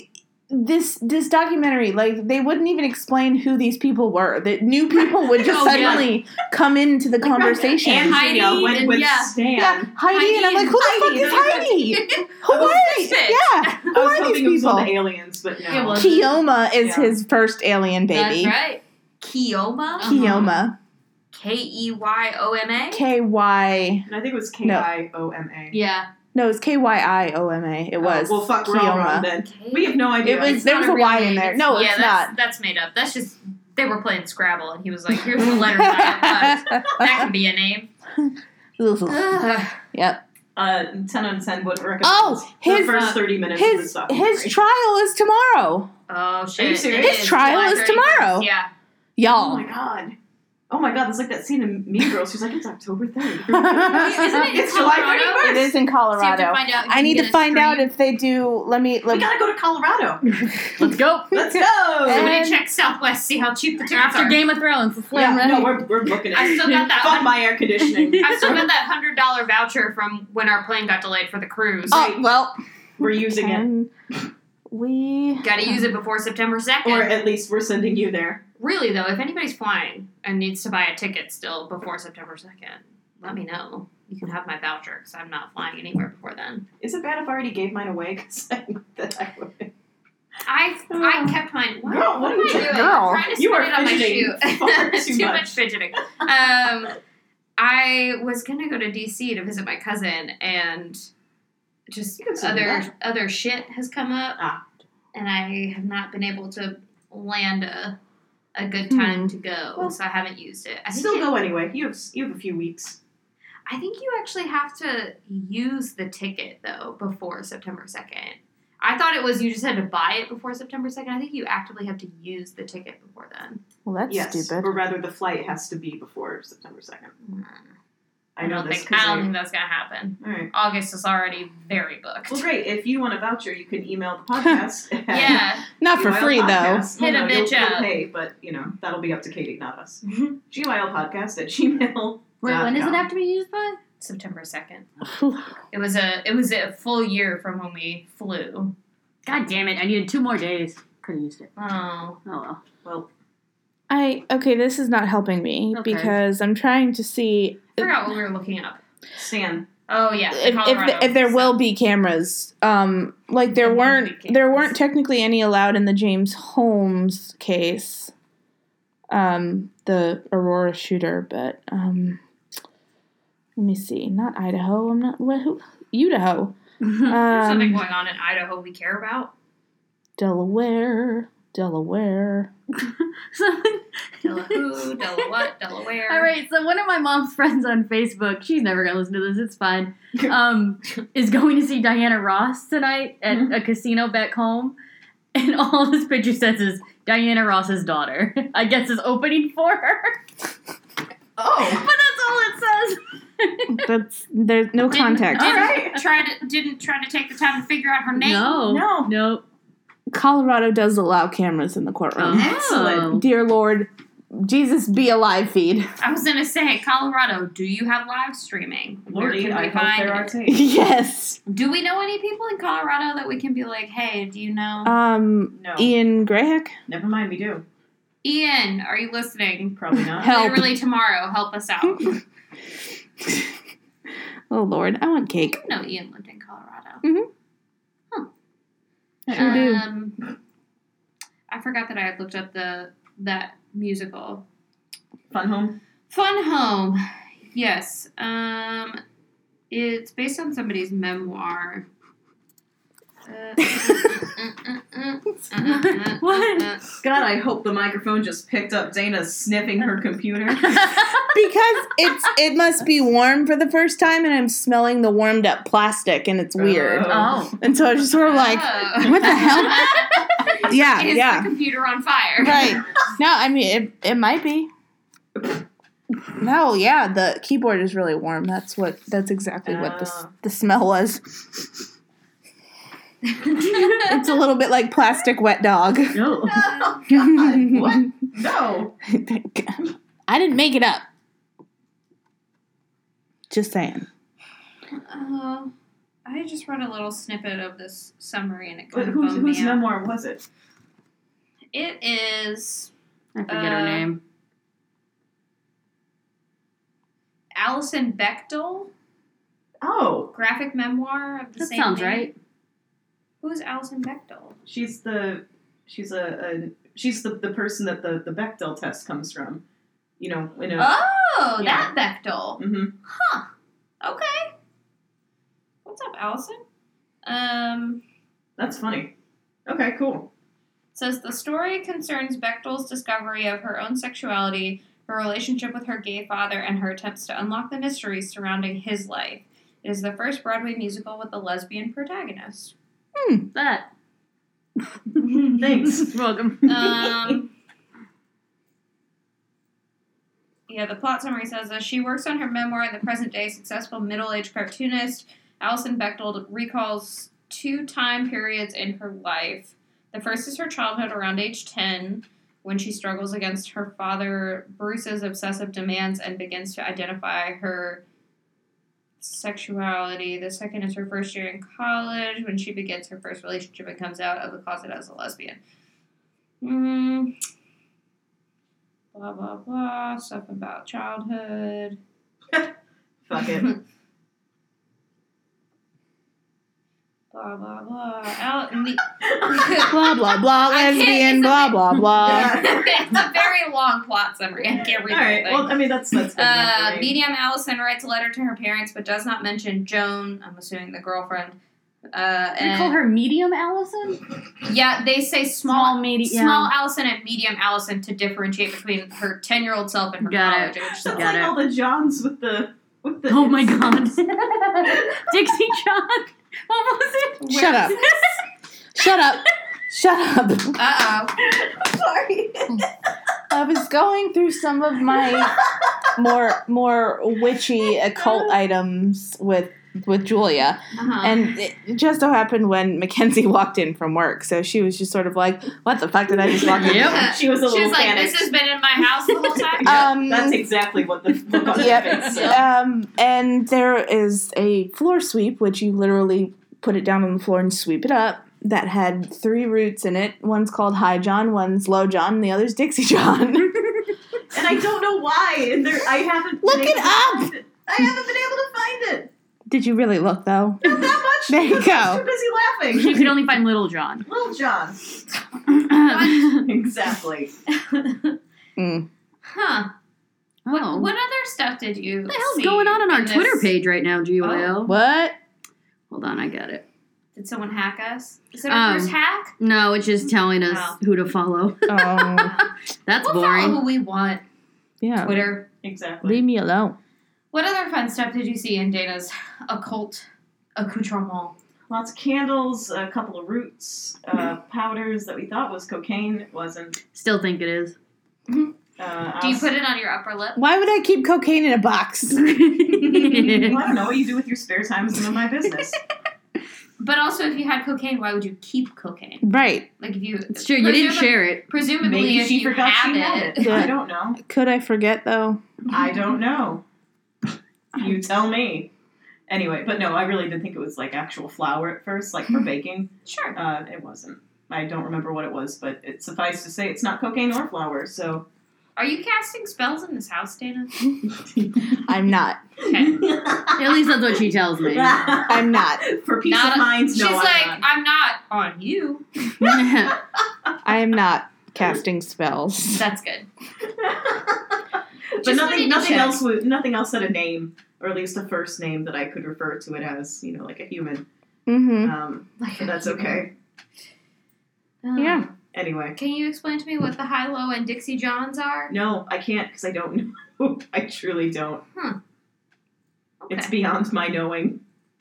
[SPEAKER 1] this this documentary. Like, they wouldn't even explain who these people were. That new people would just
[SPEAKER 2] Oh, yeah.
[SPEAKER 1] suddenly come into the conversation.
[SPEAKER 4] And
[SPEAKER 3] Heidi
[SPEAKER 4] Heidi went
[SPEAKER 3] and-
[SPEAKER 4] with
[SPEAKER 3] yeah.
[SPEAKER 4] Stan.
[SPEAKER 1] yeah, Heidi, and I'm like, who the
[SPEAKER 4] Heidi,
[SPEAKER 1] fuck is Heidi? Who
[SPEAKER 2] Who's
[SPEAKER 1] are
[SPEAKER 2] this
[SPEAKER 1] they?
[SPEAKER 2] bitch?
[SPEAKER 1] Yeah, who
[SPEAKER 4] I was
[SPEAKER 1] are
[SPEAKER 4] hoping
[SPEAKER 1] these
[SPEAKER 4] it was
[SPEAKER 1] people?
[SPEAKER 4] one of the aliens, but no.
[SPEAKER 3] It was.
[SPEAKER 1] Kioma is
[SPEAKER 4] Yeah.
[SPEAKER 1] his first alien baby.
[SPEAKER 3] That's right. Kioma.
[SPEAKER 2] Uh-huh.
[SPEAKER 1] Kioma,
[SPEAKER 2] K E Y O M A?
[SPEAKER 1] K Y.
[SPEAKER 4] And I think it was K I O M A.
[SPEAKER 3] Yeah.
[SPEAKER 1] No, it was K Y I O M A. It was.
[SPEAKER 4] Oh, well, fuck, we're all wrong
[SPEAKER 1] Kioma.
[SPEAKER 4] then. We have no idea.
[SPEAKER 1] It was.
[SPEAKER 3] It's
[SPEAKER 1] There
[SPEAKER 3] not
[SPEAKER 1] was
[SPEAKER 3] a
[SPEAKER 1] a
[SPEAKER 3] real
[SPEAKER 1] Y in
[SPEAKER 3] name.
[SPEAKER 1] there.
[SPEAKER 3] It's-
[SPEAKER 1] No,
[SPEAKER 2] yeah,
[SPEAKER 1] it's
[SPEAKER 2] that's,
[SPEAKER 1] not.
[SPEAKER 2] that's made up. That's just, they were playing Scrabble and he was like, here's the letters I have left. That can be a name. Ugh.
[SPEAKER 1] Yep.
[SPEAKER 4] Uh, ten out of ten would recommend
[SPEAKER 1] Oh, his
[SPEAKER 4] the first thirty minutes of this
[SPEAKER 1] his
[SPEAKER 4] documentary.
[SPEAKER 1] his trial is tomorrow.
[SPEAKER 2] Oh, shit.
[SPEAKER 4] Are you serious?
[SPEAKER 2] It
[SPEAKER 1] His trial
[SPEAKER 2] July
[SPEAKER 1] is
[SPEAKER 2] thirty-first.
[SPEAKER 1] tomorrow.
[SPEAKER 2] Yeah.
[SPEAKER 4] Oh
[SPEAKER 1] Y'all.
[SPEAKER 4] my god. Oh my god, it's like that scene in Mean Girls. She's like, it's October third.
[SPEAKER 2] Isn't it?
[SPEAKER 4] It's July thirty-first.
[SPEAKER 1] It is in
[SPEAKER 3] So you have
[SPEAKER 1] Colorado.
[SPEAKER 3] to find out if
[SPEAKER 1] I
[SPEAKER 3] you
[SPEAKER 1] need
[SPEAKER 3] can
[SPEAKER 1] to
[SPEAKER 3] get a
[SPEAKER 1] find out
[SPEAKER 3] stream.
[SPEAKER 1] if they do. Let me. Let
[SPEAKER 4] We gotta go to Colorado.
[SPEAKER 3] Let's go.
[SPEAKER 4] Let's go.
[SPEAKER 2] Somebody
[SPEAKER 1] And-
[SPEAKER 2] check Southwest, see how cheap the tickets
[SPEAKER 3] After
[SPEAKER 2] are.
[SPEAKER 3] Game of Thrones. Let's
[SPEAKER 4] Yeah,
[SPEAKER 3] land
[SPEAKER 4] no,
[SPEAKER 3] ready.
[SPEAKER 4] we're, we're looking at
[SPEAKER 2] I
[SPEAKER 4] it.
[SPEAKER 2] still got that
[SPEAKER 4] Fuck
[SPEAKER 2] one.
[SPEAKER 4] my air conditioning.
[SPEAKER 2] I still got that hundred dollar voucher from when our plane got delayed for the cruise.
[SPEAKER 1] Oh well,
[SPEAKER 4] We're using it.
[SPEAKER 1] can we.
[SPEAKER 2] Got to use it before September second.
[SPEAKER 4] Or at least we're sending you there.
[SPEAKER 2] Really though, if anybody's flying and needs to buy a ticket still before September second, let me know. You can have my voucher because I'm not flying anywhere before then.
[SPEAKER 4] Is it bad if I already gave mine away? Because I that I would.
[SPEAKER 2] I I kept mine. What,
[SPEAKER 4] Girl,
[SPEAKER 2] what
[SPEAKER 4] what
[SPEAKER 2] am
[SPEAKER 4] are
[SPEAKER 2] I
[SPEAKER 4] you
[SPEAKER 2] doing?
[SPEAKER 4] doing?
[SPEAKER 1] Girl,
[SPEAKER 2] I'm trying to
[SPEAKER 4] you
[SPEAKER 2] spin
[SPEAKER 4] are
[SPEAKER 2] it on my
[SPEAKER 4] fidgeting
[SPEAKER 2] shoe.
[SPEAKER 4] far too
[SPEAKER 2] too
[SPEAKER 4] much.
[SPEAKER 2] much fidgeting. Um, I was gonna go to D C to visit my cousin, and just
[SPEAKER 4] You can still do
[SPEAKER 2] other
[SPEAKER 4] that.
[SPEAKER 2] other shit has come up,
[SPEAKER 4] Ah.
[SPEAKER 2] and I have not been able to land a a good time to go,
[SPEAKER 1] Well,
[SPEAKER 2] so I haven't used it. I think
[SPEAKER 4] Still
[SPEAKER 2] it-
[SPEAKER 4] go anyway. You have you have a few weeks.
[SPEAKER 2] I think you actually have to use the ticket though before September second. I thought it was you just had to buy it before September second. I think you actively have to use the ticket before then.
[SPEAKER 1] Well, that's
[SPEAKER 4] yes,
[SPEAKER 1] stupid.
[SPEAKER 4] or rather, the flight has to be before September second. I know
[SPEAKER 2] don't
[SPEAKER 4] this
[SPEAKER 2] think
[SPEAKER 4] 'cause
[SPEAKER 2] I don't
[SPEAKER 4] I-
[SPEAKER 2] think that's gonna happen.
[SPEAKER 4] All right.
[SPEAKER 2] August is already very booked.
[SPEAKER 4] Well, great. If you want a voucher, you can email the podcast. at
[SPEAKER 2] Yeah,
[SPEAKER 1] Not for
[SPEAKER 4] G Y L
[SPEAKER 1] free though.
[SPEAKER 4] Podcast.
[SPEAKER 2] Hit
[SPEAKER 4] Well,
[SPEAKER 2] a
[SPEAKER 4] no, you'll-
[SPEAKER 2] bitch
[SPEAKER 4] you'll
[SPEAKER 2] up.
[SPEAKER 4] pay, but you know that'll be up to Katie, not us. G Y L podcast at gmail.
[SPEAKER 3] Wait, when does it have to be used by?
[SPEAKER 2] September second. It was a it was a full year from when we flew.
[SPEAKER 3] God damn it! I needed two more days. Could have used it.
[SPEAKER 2] Oh,
[SPEAKER 3] Oh well.
[SPEAKER 4] Well,
[SPEAKER 1] I okay. This is not helping me
[SPEAKER 3] Okay.
[SPEAKER 1] because I'm trying to see
[SPEAKER 2] I forgot what we were looking up.
[SPEAKER 4] Stan.
[SPEAKER 2] Oh yeah, the
[SPEAKER 1] if if,
[SPEAKER 2] Colorado.
[SPEAKER 1] if there will be cameras. Um, like there
[SPEAKER 2] There will
[SPEAKER 1] weren't
[SPEAKER 2] be
[SPEAKER 1] there
[SPEAKER 2] cameras.
[SPEAKER 1] weren't technically any allowed in the James Holmes case. Um, the Aurora shooter, but um, let me see. Not Idaho. I'm not. What? Who? Idaho.
[SPEAKER 2] There's something
[SPEAKER 1] Um,
[SPEAKER 2] going on in Idaho we care about.
[SPEAKER 1] Delaware. Delaware.
[SPEAKER 2] Delaware, Delaware, Delaware.
[SPEAKER 3] All right, so one of my mom's friends on Facebook, she's never gonna listen to this. It's fine. Um, is going to see Diana Ross tonight at a casino back home, and all this picture says is Diana Ross's daughter. I guess is opening for her,
[SPEAKER 4] Oh,
[SPEAKER 3] but that's all it says.
[SPEAKER 1] That's there's no
[SPEAKER 2] Didn't-
[SPEAKER 1] context.
[SPEAKER 2] Didn't,
[SPEAKER 4] Alright.
[SPEAKER 2] try to, didn't try to take the time to figure out her name.
[SPEAKER 3] No,
[SPEAKER 4] No.
[SPEAKER 3] no.
[SPEAKER 1] Colorado does allow cameras in the courtroom.
[SPEAKER 3] Oh.
[SPEAKER 4] Excellent.
[SPEAKER 1] Dear Lord, Jesus be a live feed.
[SPEAKER 2] I was gonna say, Colorado, do you have live streaming? Where
[SPEAKER 4] Lordy,
[SPEAKER 2] can we
[SPEAKER 4] I hope
[SPEAKER 2] find
[SPEAKER 4] there are
[SPEAKER 2] it?
[SPEAKER 4] tapes.
[SPEAKER 1] Yes.
[SPEAKER 2] Do we know any people in Colorado that we can be like, hey, do you know
[SPEAKER 1] Um,
[SPEAKER 4] No.
[SPEAKER 1] Ian Grayhick.
[SPEAKER 4] Never mind, we do.
[SPEAKER 2] Ian? Are you listening?
[SPEAKER 4] Probably not.
[SPEAKER 1] Help.
[SPEAKER 2] Literally tomorrow, help us out.
[SPEAKER 1] Oh Lord, I want cake.
[SPEAKER 2] No, Ian lived in Colorado.
[SPEAKER 1] Sure do.
[SPEAKER 2] Um, I forgot that I had looked up the that musical.
[SPEAKER 4] Fun home.
[SPEAKER 2] Fun Home. Yes. Um, it's based on somebody's memoir. Uh,
[SPEAKER 3] What?
[SPEAKER 4] God, I hope the microphone just picked up Dana sniffing her computer.
[SPEAKER 1] Because it's it must be warm for the first time, and I'm smelling the warmed up plastic, and it's weird.
[SPEAKER 4] Oh.
[SPEAKER 3] Oh.
[SPEAKER 1] And so I just sort of like,
[SPEAKER 2] Oh.
[SPEAKER 1] what the hell? Yeah,
[SPEAKER 2] Is
[SPEAKER 1] yeah.
[SPEAKER 2] the computer on fire?
[SPEAKER 1] Right. No, I mean it. It might be. No, yeah, the keyboard is really warm. That's what. That's exactly what the s-
[SPEAKER 4] Oh.
[SPEAKER 1] the smell was. It's a little bit like plastic wet dog.
[SPEAKER 3] No.
[SPEAKER 4] Oh, God, what? No.
[SPEAKER 1] I didn't make it up. Just saying.
[SPEAKER 2] Uh, I just read a little snippet of this summary and it
[SPEAKER 4] But
[SPEAKER 2] kind of
[SPEAKER 4] whose,
[SPEAKER 2] bummed
[SPEAKER 4] whose
[SPEAKER 2] me out.
[SPEAKER 4] memoir was it?
[SPEAKER 2] It is
[SPEAKER 3] I forget
[SPEAKER 2] Uh,
[SPEAKER 3] her name.
[SPEAKER 2] Alison Bechdel,
[SPEAKER 4] Oh,
[SPEAKER 2] graphic memoir of the
[SPEAKER 3] That
[SPEAKER 2] same
[SPEAKER 3] sounds
[SPEAKER 2] name.
[SPEAKER 3] right.
[SPEAKER 2] Who's Alison Bechdel?
[SPEAKER 4] she's the she's a, a she's the, the person that the, the Bechdel test comes from. You know, in a
[SPEAKER 2] Oh,
[SPEAKER 4] Yeah.
[SPEAKER 2] that Bechdel.
[SPEAKER 4] hmm
[SPEAKER 2] Huh. Okay. What's up, Allison? Um,
[SPEAKER 4] That's funny. Okay, cool.
[SPEAKER 2] says the story concerns Bechdel's discovery of her own sexuality, her relationship with her gay father, and her attempts to unlock the mysteries surrounding his life. It is the first Broadway musical with a lesbian protagonist.
[SPEAKER 3] That.
[SPEAKER 4] Thanks.
[SPEAKER 3] Welcome.
[SPEAKER 2] Um, Yeah, the plot summary says that she works on her memoir, and the present-day successful middle-aged cartoonist Alison Bechtold recalls two time periods in her life. The first is her childhood around age ten, when she struggles against her father Bruce's obsessive demands and begins to identify her sexuality. The second is her first year in college, when she begins her first relationship and comes out of the closet as a lesbian. Mm. Blah, blah, blah. Stuff about childhood.
[SPEAKER 4] Fuck it.
[SPEAKER 2] Blah, blah, blah. Al- me-
[SPEAKER 1] Blah, blah, blah,
[SPEAKER 2] I can't-
[SPEAKER 1] lesbian,
[SPEAKER 2] it's
[SPEAKER 1] blah,
[SPEAKER 2] a-
[SPEAKER 1] blah, blah.
[SPEAKER 2] It's a very long plot summary. I can't read
[SPEAKER 4] All right.
[SPEAKER 2] the
[SPEAKER 4] Well, I mean, that's that's good enough
[SPEAKER 2] Uh,
[SPEAKER 4] for me.
[SPEAKER 2] medium Allison writes a letter to her parents, but does not mention Joan. I'm assuming the girlfriend. Uh,
[SPEAKER 3] We
[SPEAKER 2] and
[SPEAKER 3] call her Medium Allison?
[SPEAKER 2] yeah, they say small,
[SPEAKER 3] Small, medium.
[SPEAKER 2] small Allison and medium Allison to differentiate between her ten-year-old self and her
[SPEAKER 3] Got
[SPEAKER 2] college
[SPEAKER 3] it.
[SPEAKER 2] age
[SPEAKER 4] That's
[SPEAKER 2] self.
[SPEAKER 3] Got
[SPEAKER 4] like
[SPEAKER 3] it.
[SPEAKER 4] all the Johns with the with the.
[SPEAKER 3] Oh my god. Dixie John. What was it?
[SPEAKER 1] Shut up. Shut up. Shut up.
[SPEAKER 2] Uh oh.
[SPEAKER 4] Sorry.
[SPEAKER 1] I was going through some of my more more witchy occult items with with Julia,
[SPEAKER 2] Uh-huh.
[SPEAKER 1] and it just so happened when Mackenzie walked in from work, so she was just sort of like, "What the fuck did I just walk in?"
[SPEAKER 3] Yep.
[SPEAKER 4] She was a
[SPEAKER 2] She
[SPEAKER 4] little
[SPEAKER 2] was like,
[SPEAKER 4] panicked.
[SPEAKER 2] "This has been in my house the whole time."
[SPEAKER 4] Yeah,
[SPEAKER 1] Um,
[SPEAKER 4] that's exactly what the look on her
[SPEAKER 1] Yep.
[SPEAKER 4] face said.
[SPEAKER 1] Um, and there is a floor sweep, which you literally put it down on the floor and sweep it up. That had three roots in it. One's called High John, one's Low John, and the other's Dixie John.
[SPEAKER 4] And I don't know why. And there, I haven't.
[SPEAKER 1] Look
[SPEAKER 4] been
[SPEAKER 1] it
[SPEAKER 4] able to
[SPEAKER 1] up!
[SPEAKER 4] find it. I haven't been able to find it.
[SPEAKER 1] Did you really look though?
[SPEAKER 4] Not that much.
[SPEAKER 1] There you
[SPEAKER 4] because I was
[SPEAKER 1] go.
[SPEAKER 4] too busy laughing.
[SPEAKER 3] She could only find Little John.
[SPEAKER 4] Little John. Exactly.
[SPEAKER 1] Mm.
[SPEAKER 2] Huh. What,
[SPEAKER 3] Oh.
[SPEAKER 2] what other stuff did you
[SPEAKER 3] What the hell's
[SPEAKER 2] see
[SPEAKER 3] going on on our
[SPEAKER 2] in this-
[SPEAKER 3] Twitter page right now, G Y L?
[SPEAKER 1] What?
[SPEAKER 3] Hold on, I got it.
[SPEAKER 2] Did someone hack us? Is it our
[SPEAKER 3] Um,
[SPEAKER 2] first hack?
[SPEAKER 3] No, it's just telling us
[SPEAKER 2] Oh.
[SPEAKER 3] who to follow.
[SPEAKER 1] Oh,
[SPEAKER 3] That's
[SPEAKER 2] We'll
[SPEAKER 3] boring.
[SPEAKER 2] follow who we want.
[SPEAKER 1] yeah.
[SPEAKER 2] Twitter.
[SPEAKER 4] Exactly.
[SPEAKER 1] Leave me alone.
[SPEAKER 2] What other fun stuff did you see in Dana's occult accoutrement?
[SPEAKER 4] Lots of candles, a couple of roots, uh, powders that we thought was cocaine. It wasn't.
[SPEAKER 3] Still think it is.
[SPEAKER 4] Uh,
[SPEAKER 2] Do you put it on your upper lip?
[SPEAKER 1] Why would I keep cocaine in a box?
[SPEAKER 4] Well, I don't know what you do with your spare time is none of my business.
[SPEAKER 2] But also, if you had cocaine, why would you keep cocaine?
[SPEAKER 1] Right.
[SPEAKER 2] Like if you,
[SPEAKER 3] It's true, you didn't
[SPEAKER 2] presumab-
[SPEAKER 3] share it.
[SPEAKER 2] Presumably,
[SPEAKER 4] Maybe
[SPEAKER 2] if
[SPEAKER 4] she
[SPEAKER 2] you
[SPEAKER 4] forgot
[SPEAKER 2] have
[SPEAKER 4] she had
[SPEAKER 2] it,
[SPEAKER 4] it.
[SPEAKER 1] Yeah.
[SPEAKER 4] I don't know.
[SPEAKER 1] Could I forget though?
[SPEAKER 4] I don't know. You tell me. Anyway, but no, I really did think it was like actual flour at first, like for baking.
[SPEAKER 2] sure.
[SPEAKER 4] Uh, it wasn't. I don't remember what it was, but it suffice to say it's not cocaine or flour, so.
[SPEAKER 2] Are you casting spells in this house, Dana?
[SPEAKER 1] I'm not.
[SPEAKER 2] Okay.
[SPEAKER 3] At least that's what she tells me.
[SPEAKER 1] I'm not.
[SPEAKER 4] For peace
[SPEAKER 2] Not
[SPEAKER 4] of
[SPEAKER 2] a-
[SPEAKER 4] mind, no,
[SPEAKER 2] She's
[SPEAKER 4] I'm
[SPEAKER 2] like,
[SPEAKER 4] not.
[SPEAKER 2] I'm not on you.
[SPEAKER 1] I am not casting spells.
[SPEAKER 2] That's good.
[SPEAKER 4] But
[SPEAKER 2] Just wanted
[SPEAKER 4] nothing,
[SPEAKER 2] to
[SPEAKER 4] nothing
[SPEAKER 2] check.
[SPEAKER 4] else. Would, nothing else had a name, or at least a first name that I could refer to it as. You know, like a human.
[SPEAKER 1] Mm-hmm.
[SPEAKER 4] Um,
[SPEAKER 2] Like
[SPEAKER 4] but that's okay.
[SPEAKER 2] Oh.
[SPEAKER 1] Yeah.
[SPEAKER 4] Anyway,
[SPEAKER 2] Can you explain to me what the high, low, and Dixie Johns are?
[SPEAKER 4] no, I can't because I don't know. I truly don't.
[SPEAKER 2] Okay.
[SPEAKER 4] It's beyond my knowing.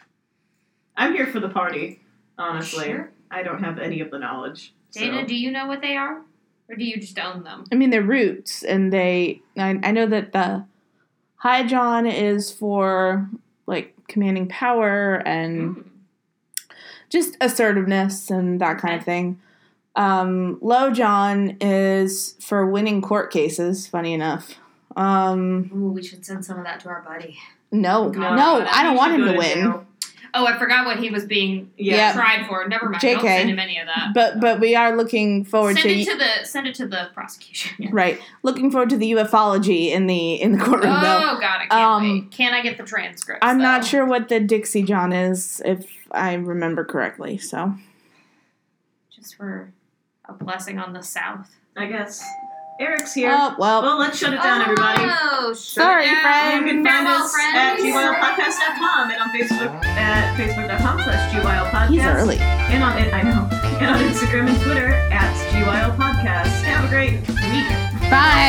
[SPEAKER 4] I'm here for the party. Honestly,
[SPEAKER 2] Sure.
[SPEAKER 4] I don't have any of the knowledge.
[SPEAKER 2] Dana,
[SPEAKER 4] so.
[SPEAKER 2] do you know what they are? Or do you just own them?
[SPEAKER 1] I mean, they're roots, and they. I, I know that the High John is for like commanding power and
[SPEAKER 2] Mm.
[SPEAKER 1] just assertiveness and that kind of thing. Um, Low John is for winning court cases. Funny enough. Um,
[SPEAKER 2] Ooh, we should send some of that to our buddy.
[SPEAKER 1] no,
[SPEAKER 2] God,
[SPEAKER 1] no,
[SPEAKER 2] God,
[SPEAKER 1] I don't
[SPEAKER 4] He
[SPEAKER 1] want
[SPEAKER 4] should
[SPEAKER 1] him
[SPEAKER 4] go
[SPEAKER 1] to win.
[SPEAKER 4] jail.
[SPEAKER 2] Oh, I forgot what he was being
[SPEAKER 4] Yeah.
[SPEAKER 1] Yeah.
[SPEAKER 2] tried for. Never mind.
[SPEAKER 1] J K.
[SPEAKER 2] Don't send him any of that.
[SPEAKER 1] But but we are looking forward
[SPEAKER 2] Send
[SPEAKER 1] to,
[SPEAKER 2] it to the send it to the prosecution.
[SPEAKER 1] right. Looking forward to the UFology in the in the courtroom though.
[SPEAKER 2] Oh God, I can't
[SPEAKER 1] Um,
[SPEAKER 2] wait. Can I get the transcripts?
[SPEAKER 1] I'm not
[SPEAKER 2] though?
[SPEAKER 1] sure what the Dixie John is, if I remember correctly. So
[SPEAKER 2] Just for a blessing on the South.
[SPEAKER 4] I guess Eric's here.
[SPEAKER 1] oh well.
[SPEAKER 4] Well, let's shut it down, everybody.
[SPEAKER 2] Oh,
[SPEAKER 1] Sorry,
[SPEAKER 2] shut it
[SPEAKER 1] friend.
[SPEAKER 2] down.
[SPEAKER 4] You can find
[SPEAKER 2] Farewell,
[SPEAKER 4] us at
[SPEAKER 2] friends.
[SPEAKER 4] g y l podcast dot com and on Facebook at facebook.com slash gyopodcast.
[SPEAKER 1] He's early.
[SPEAKER 4] And on I know. And on Instagram and Twitter at gyopodcast. Have a great week.
[SPEAKER 1] Bye.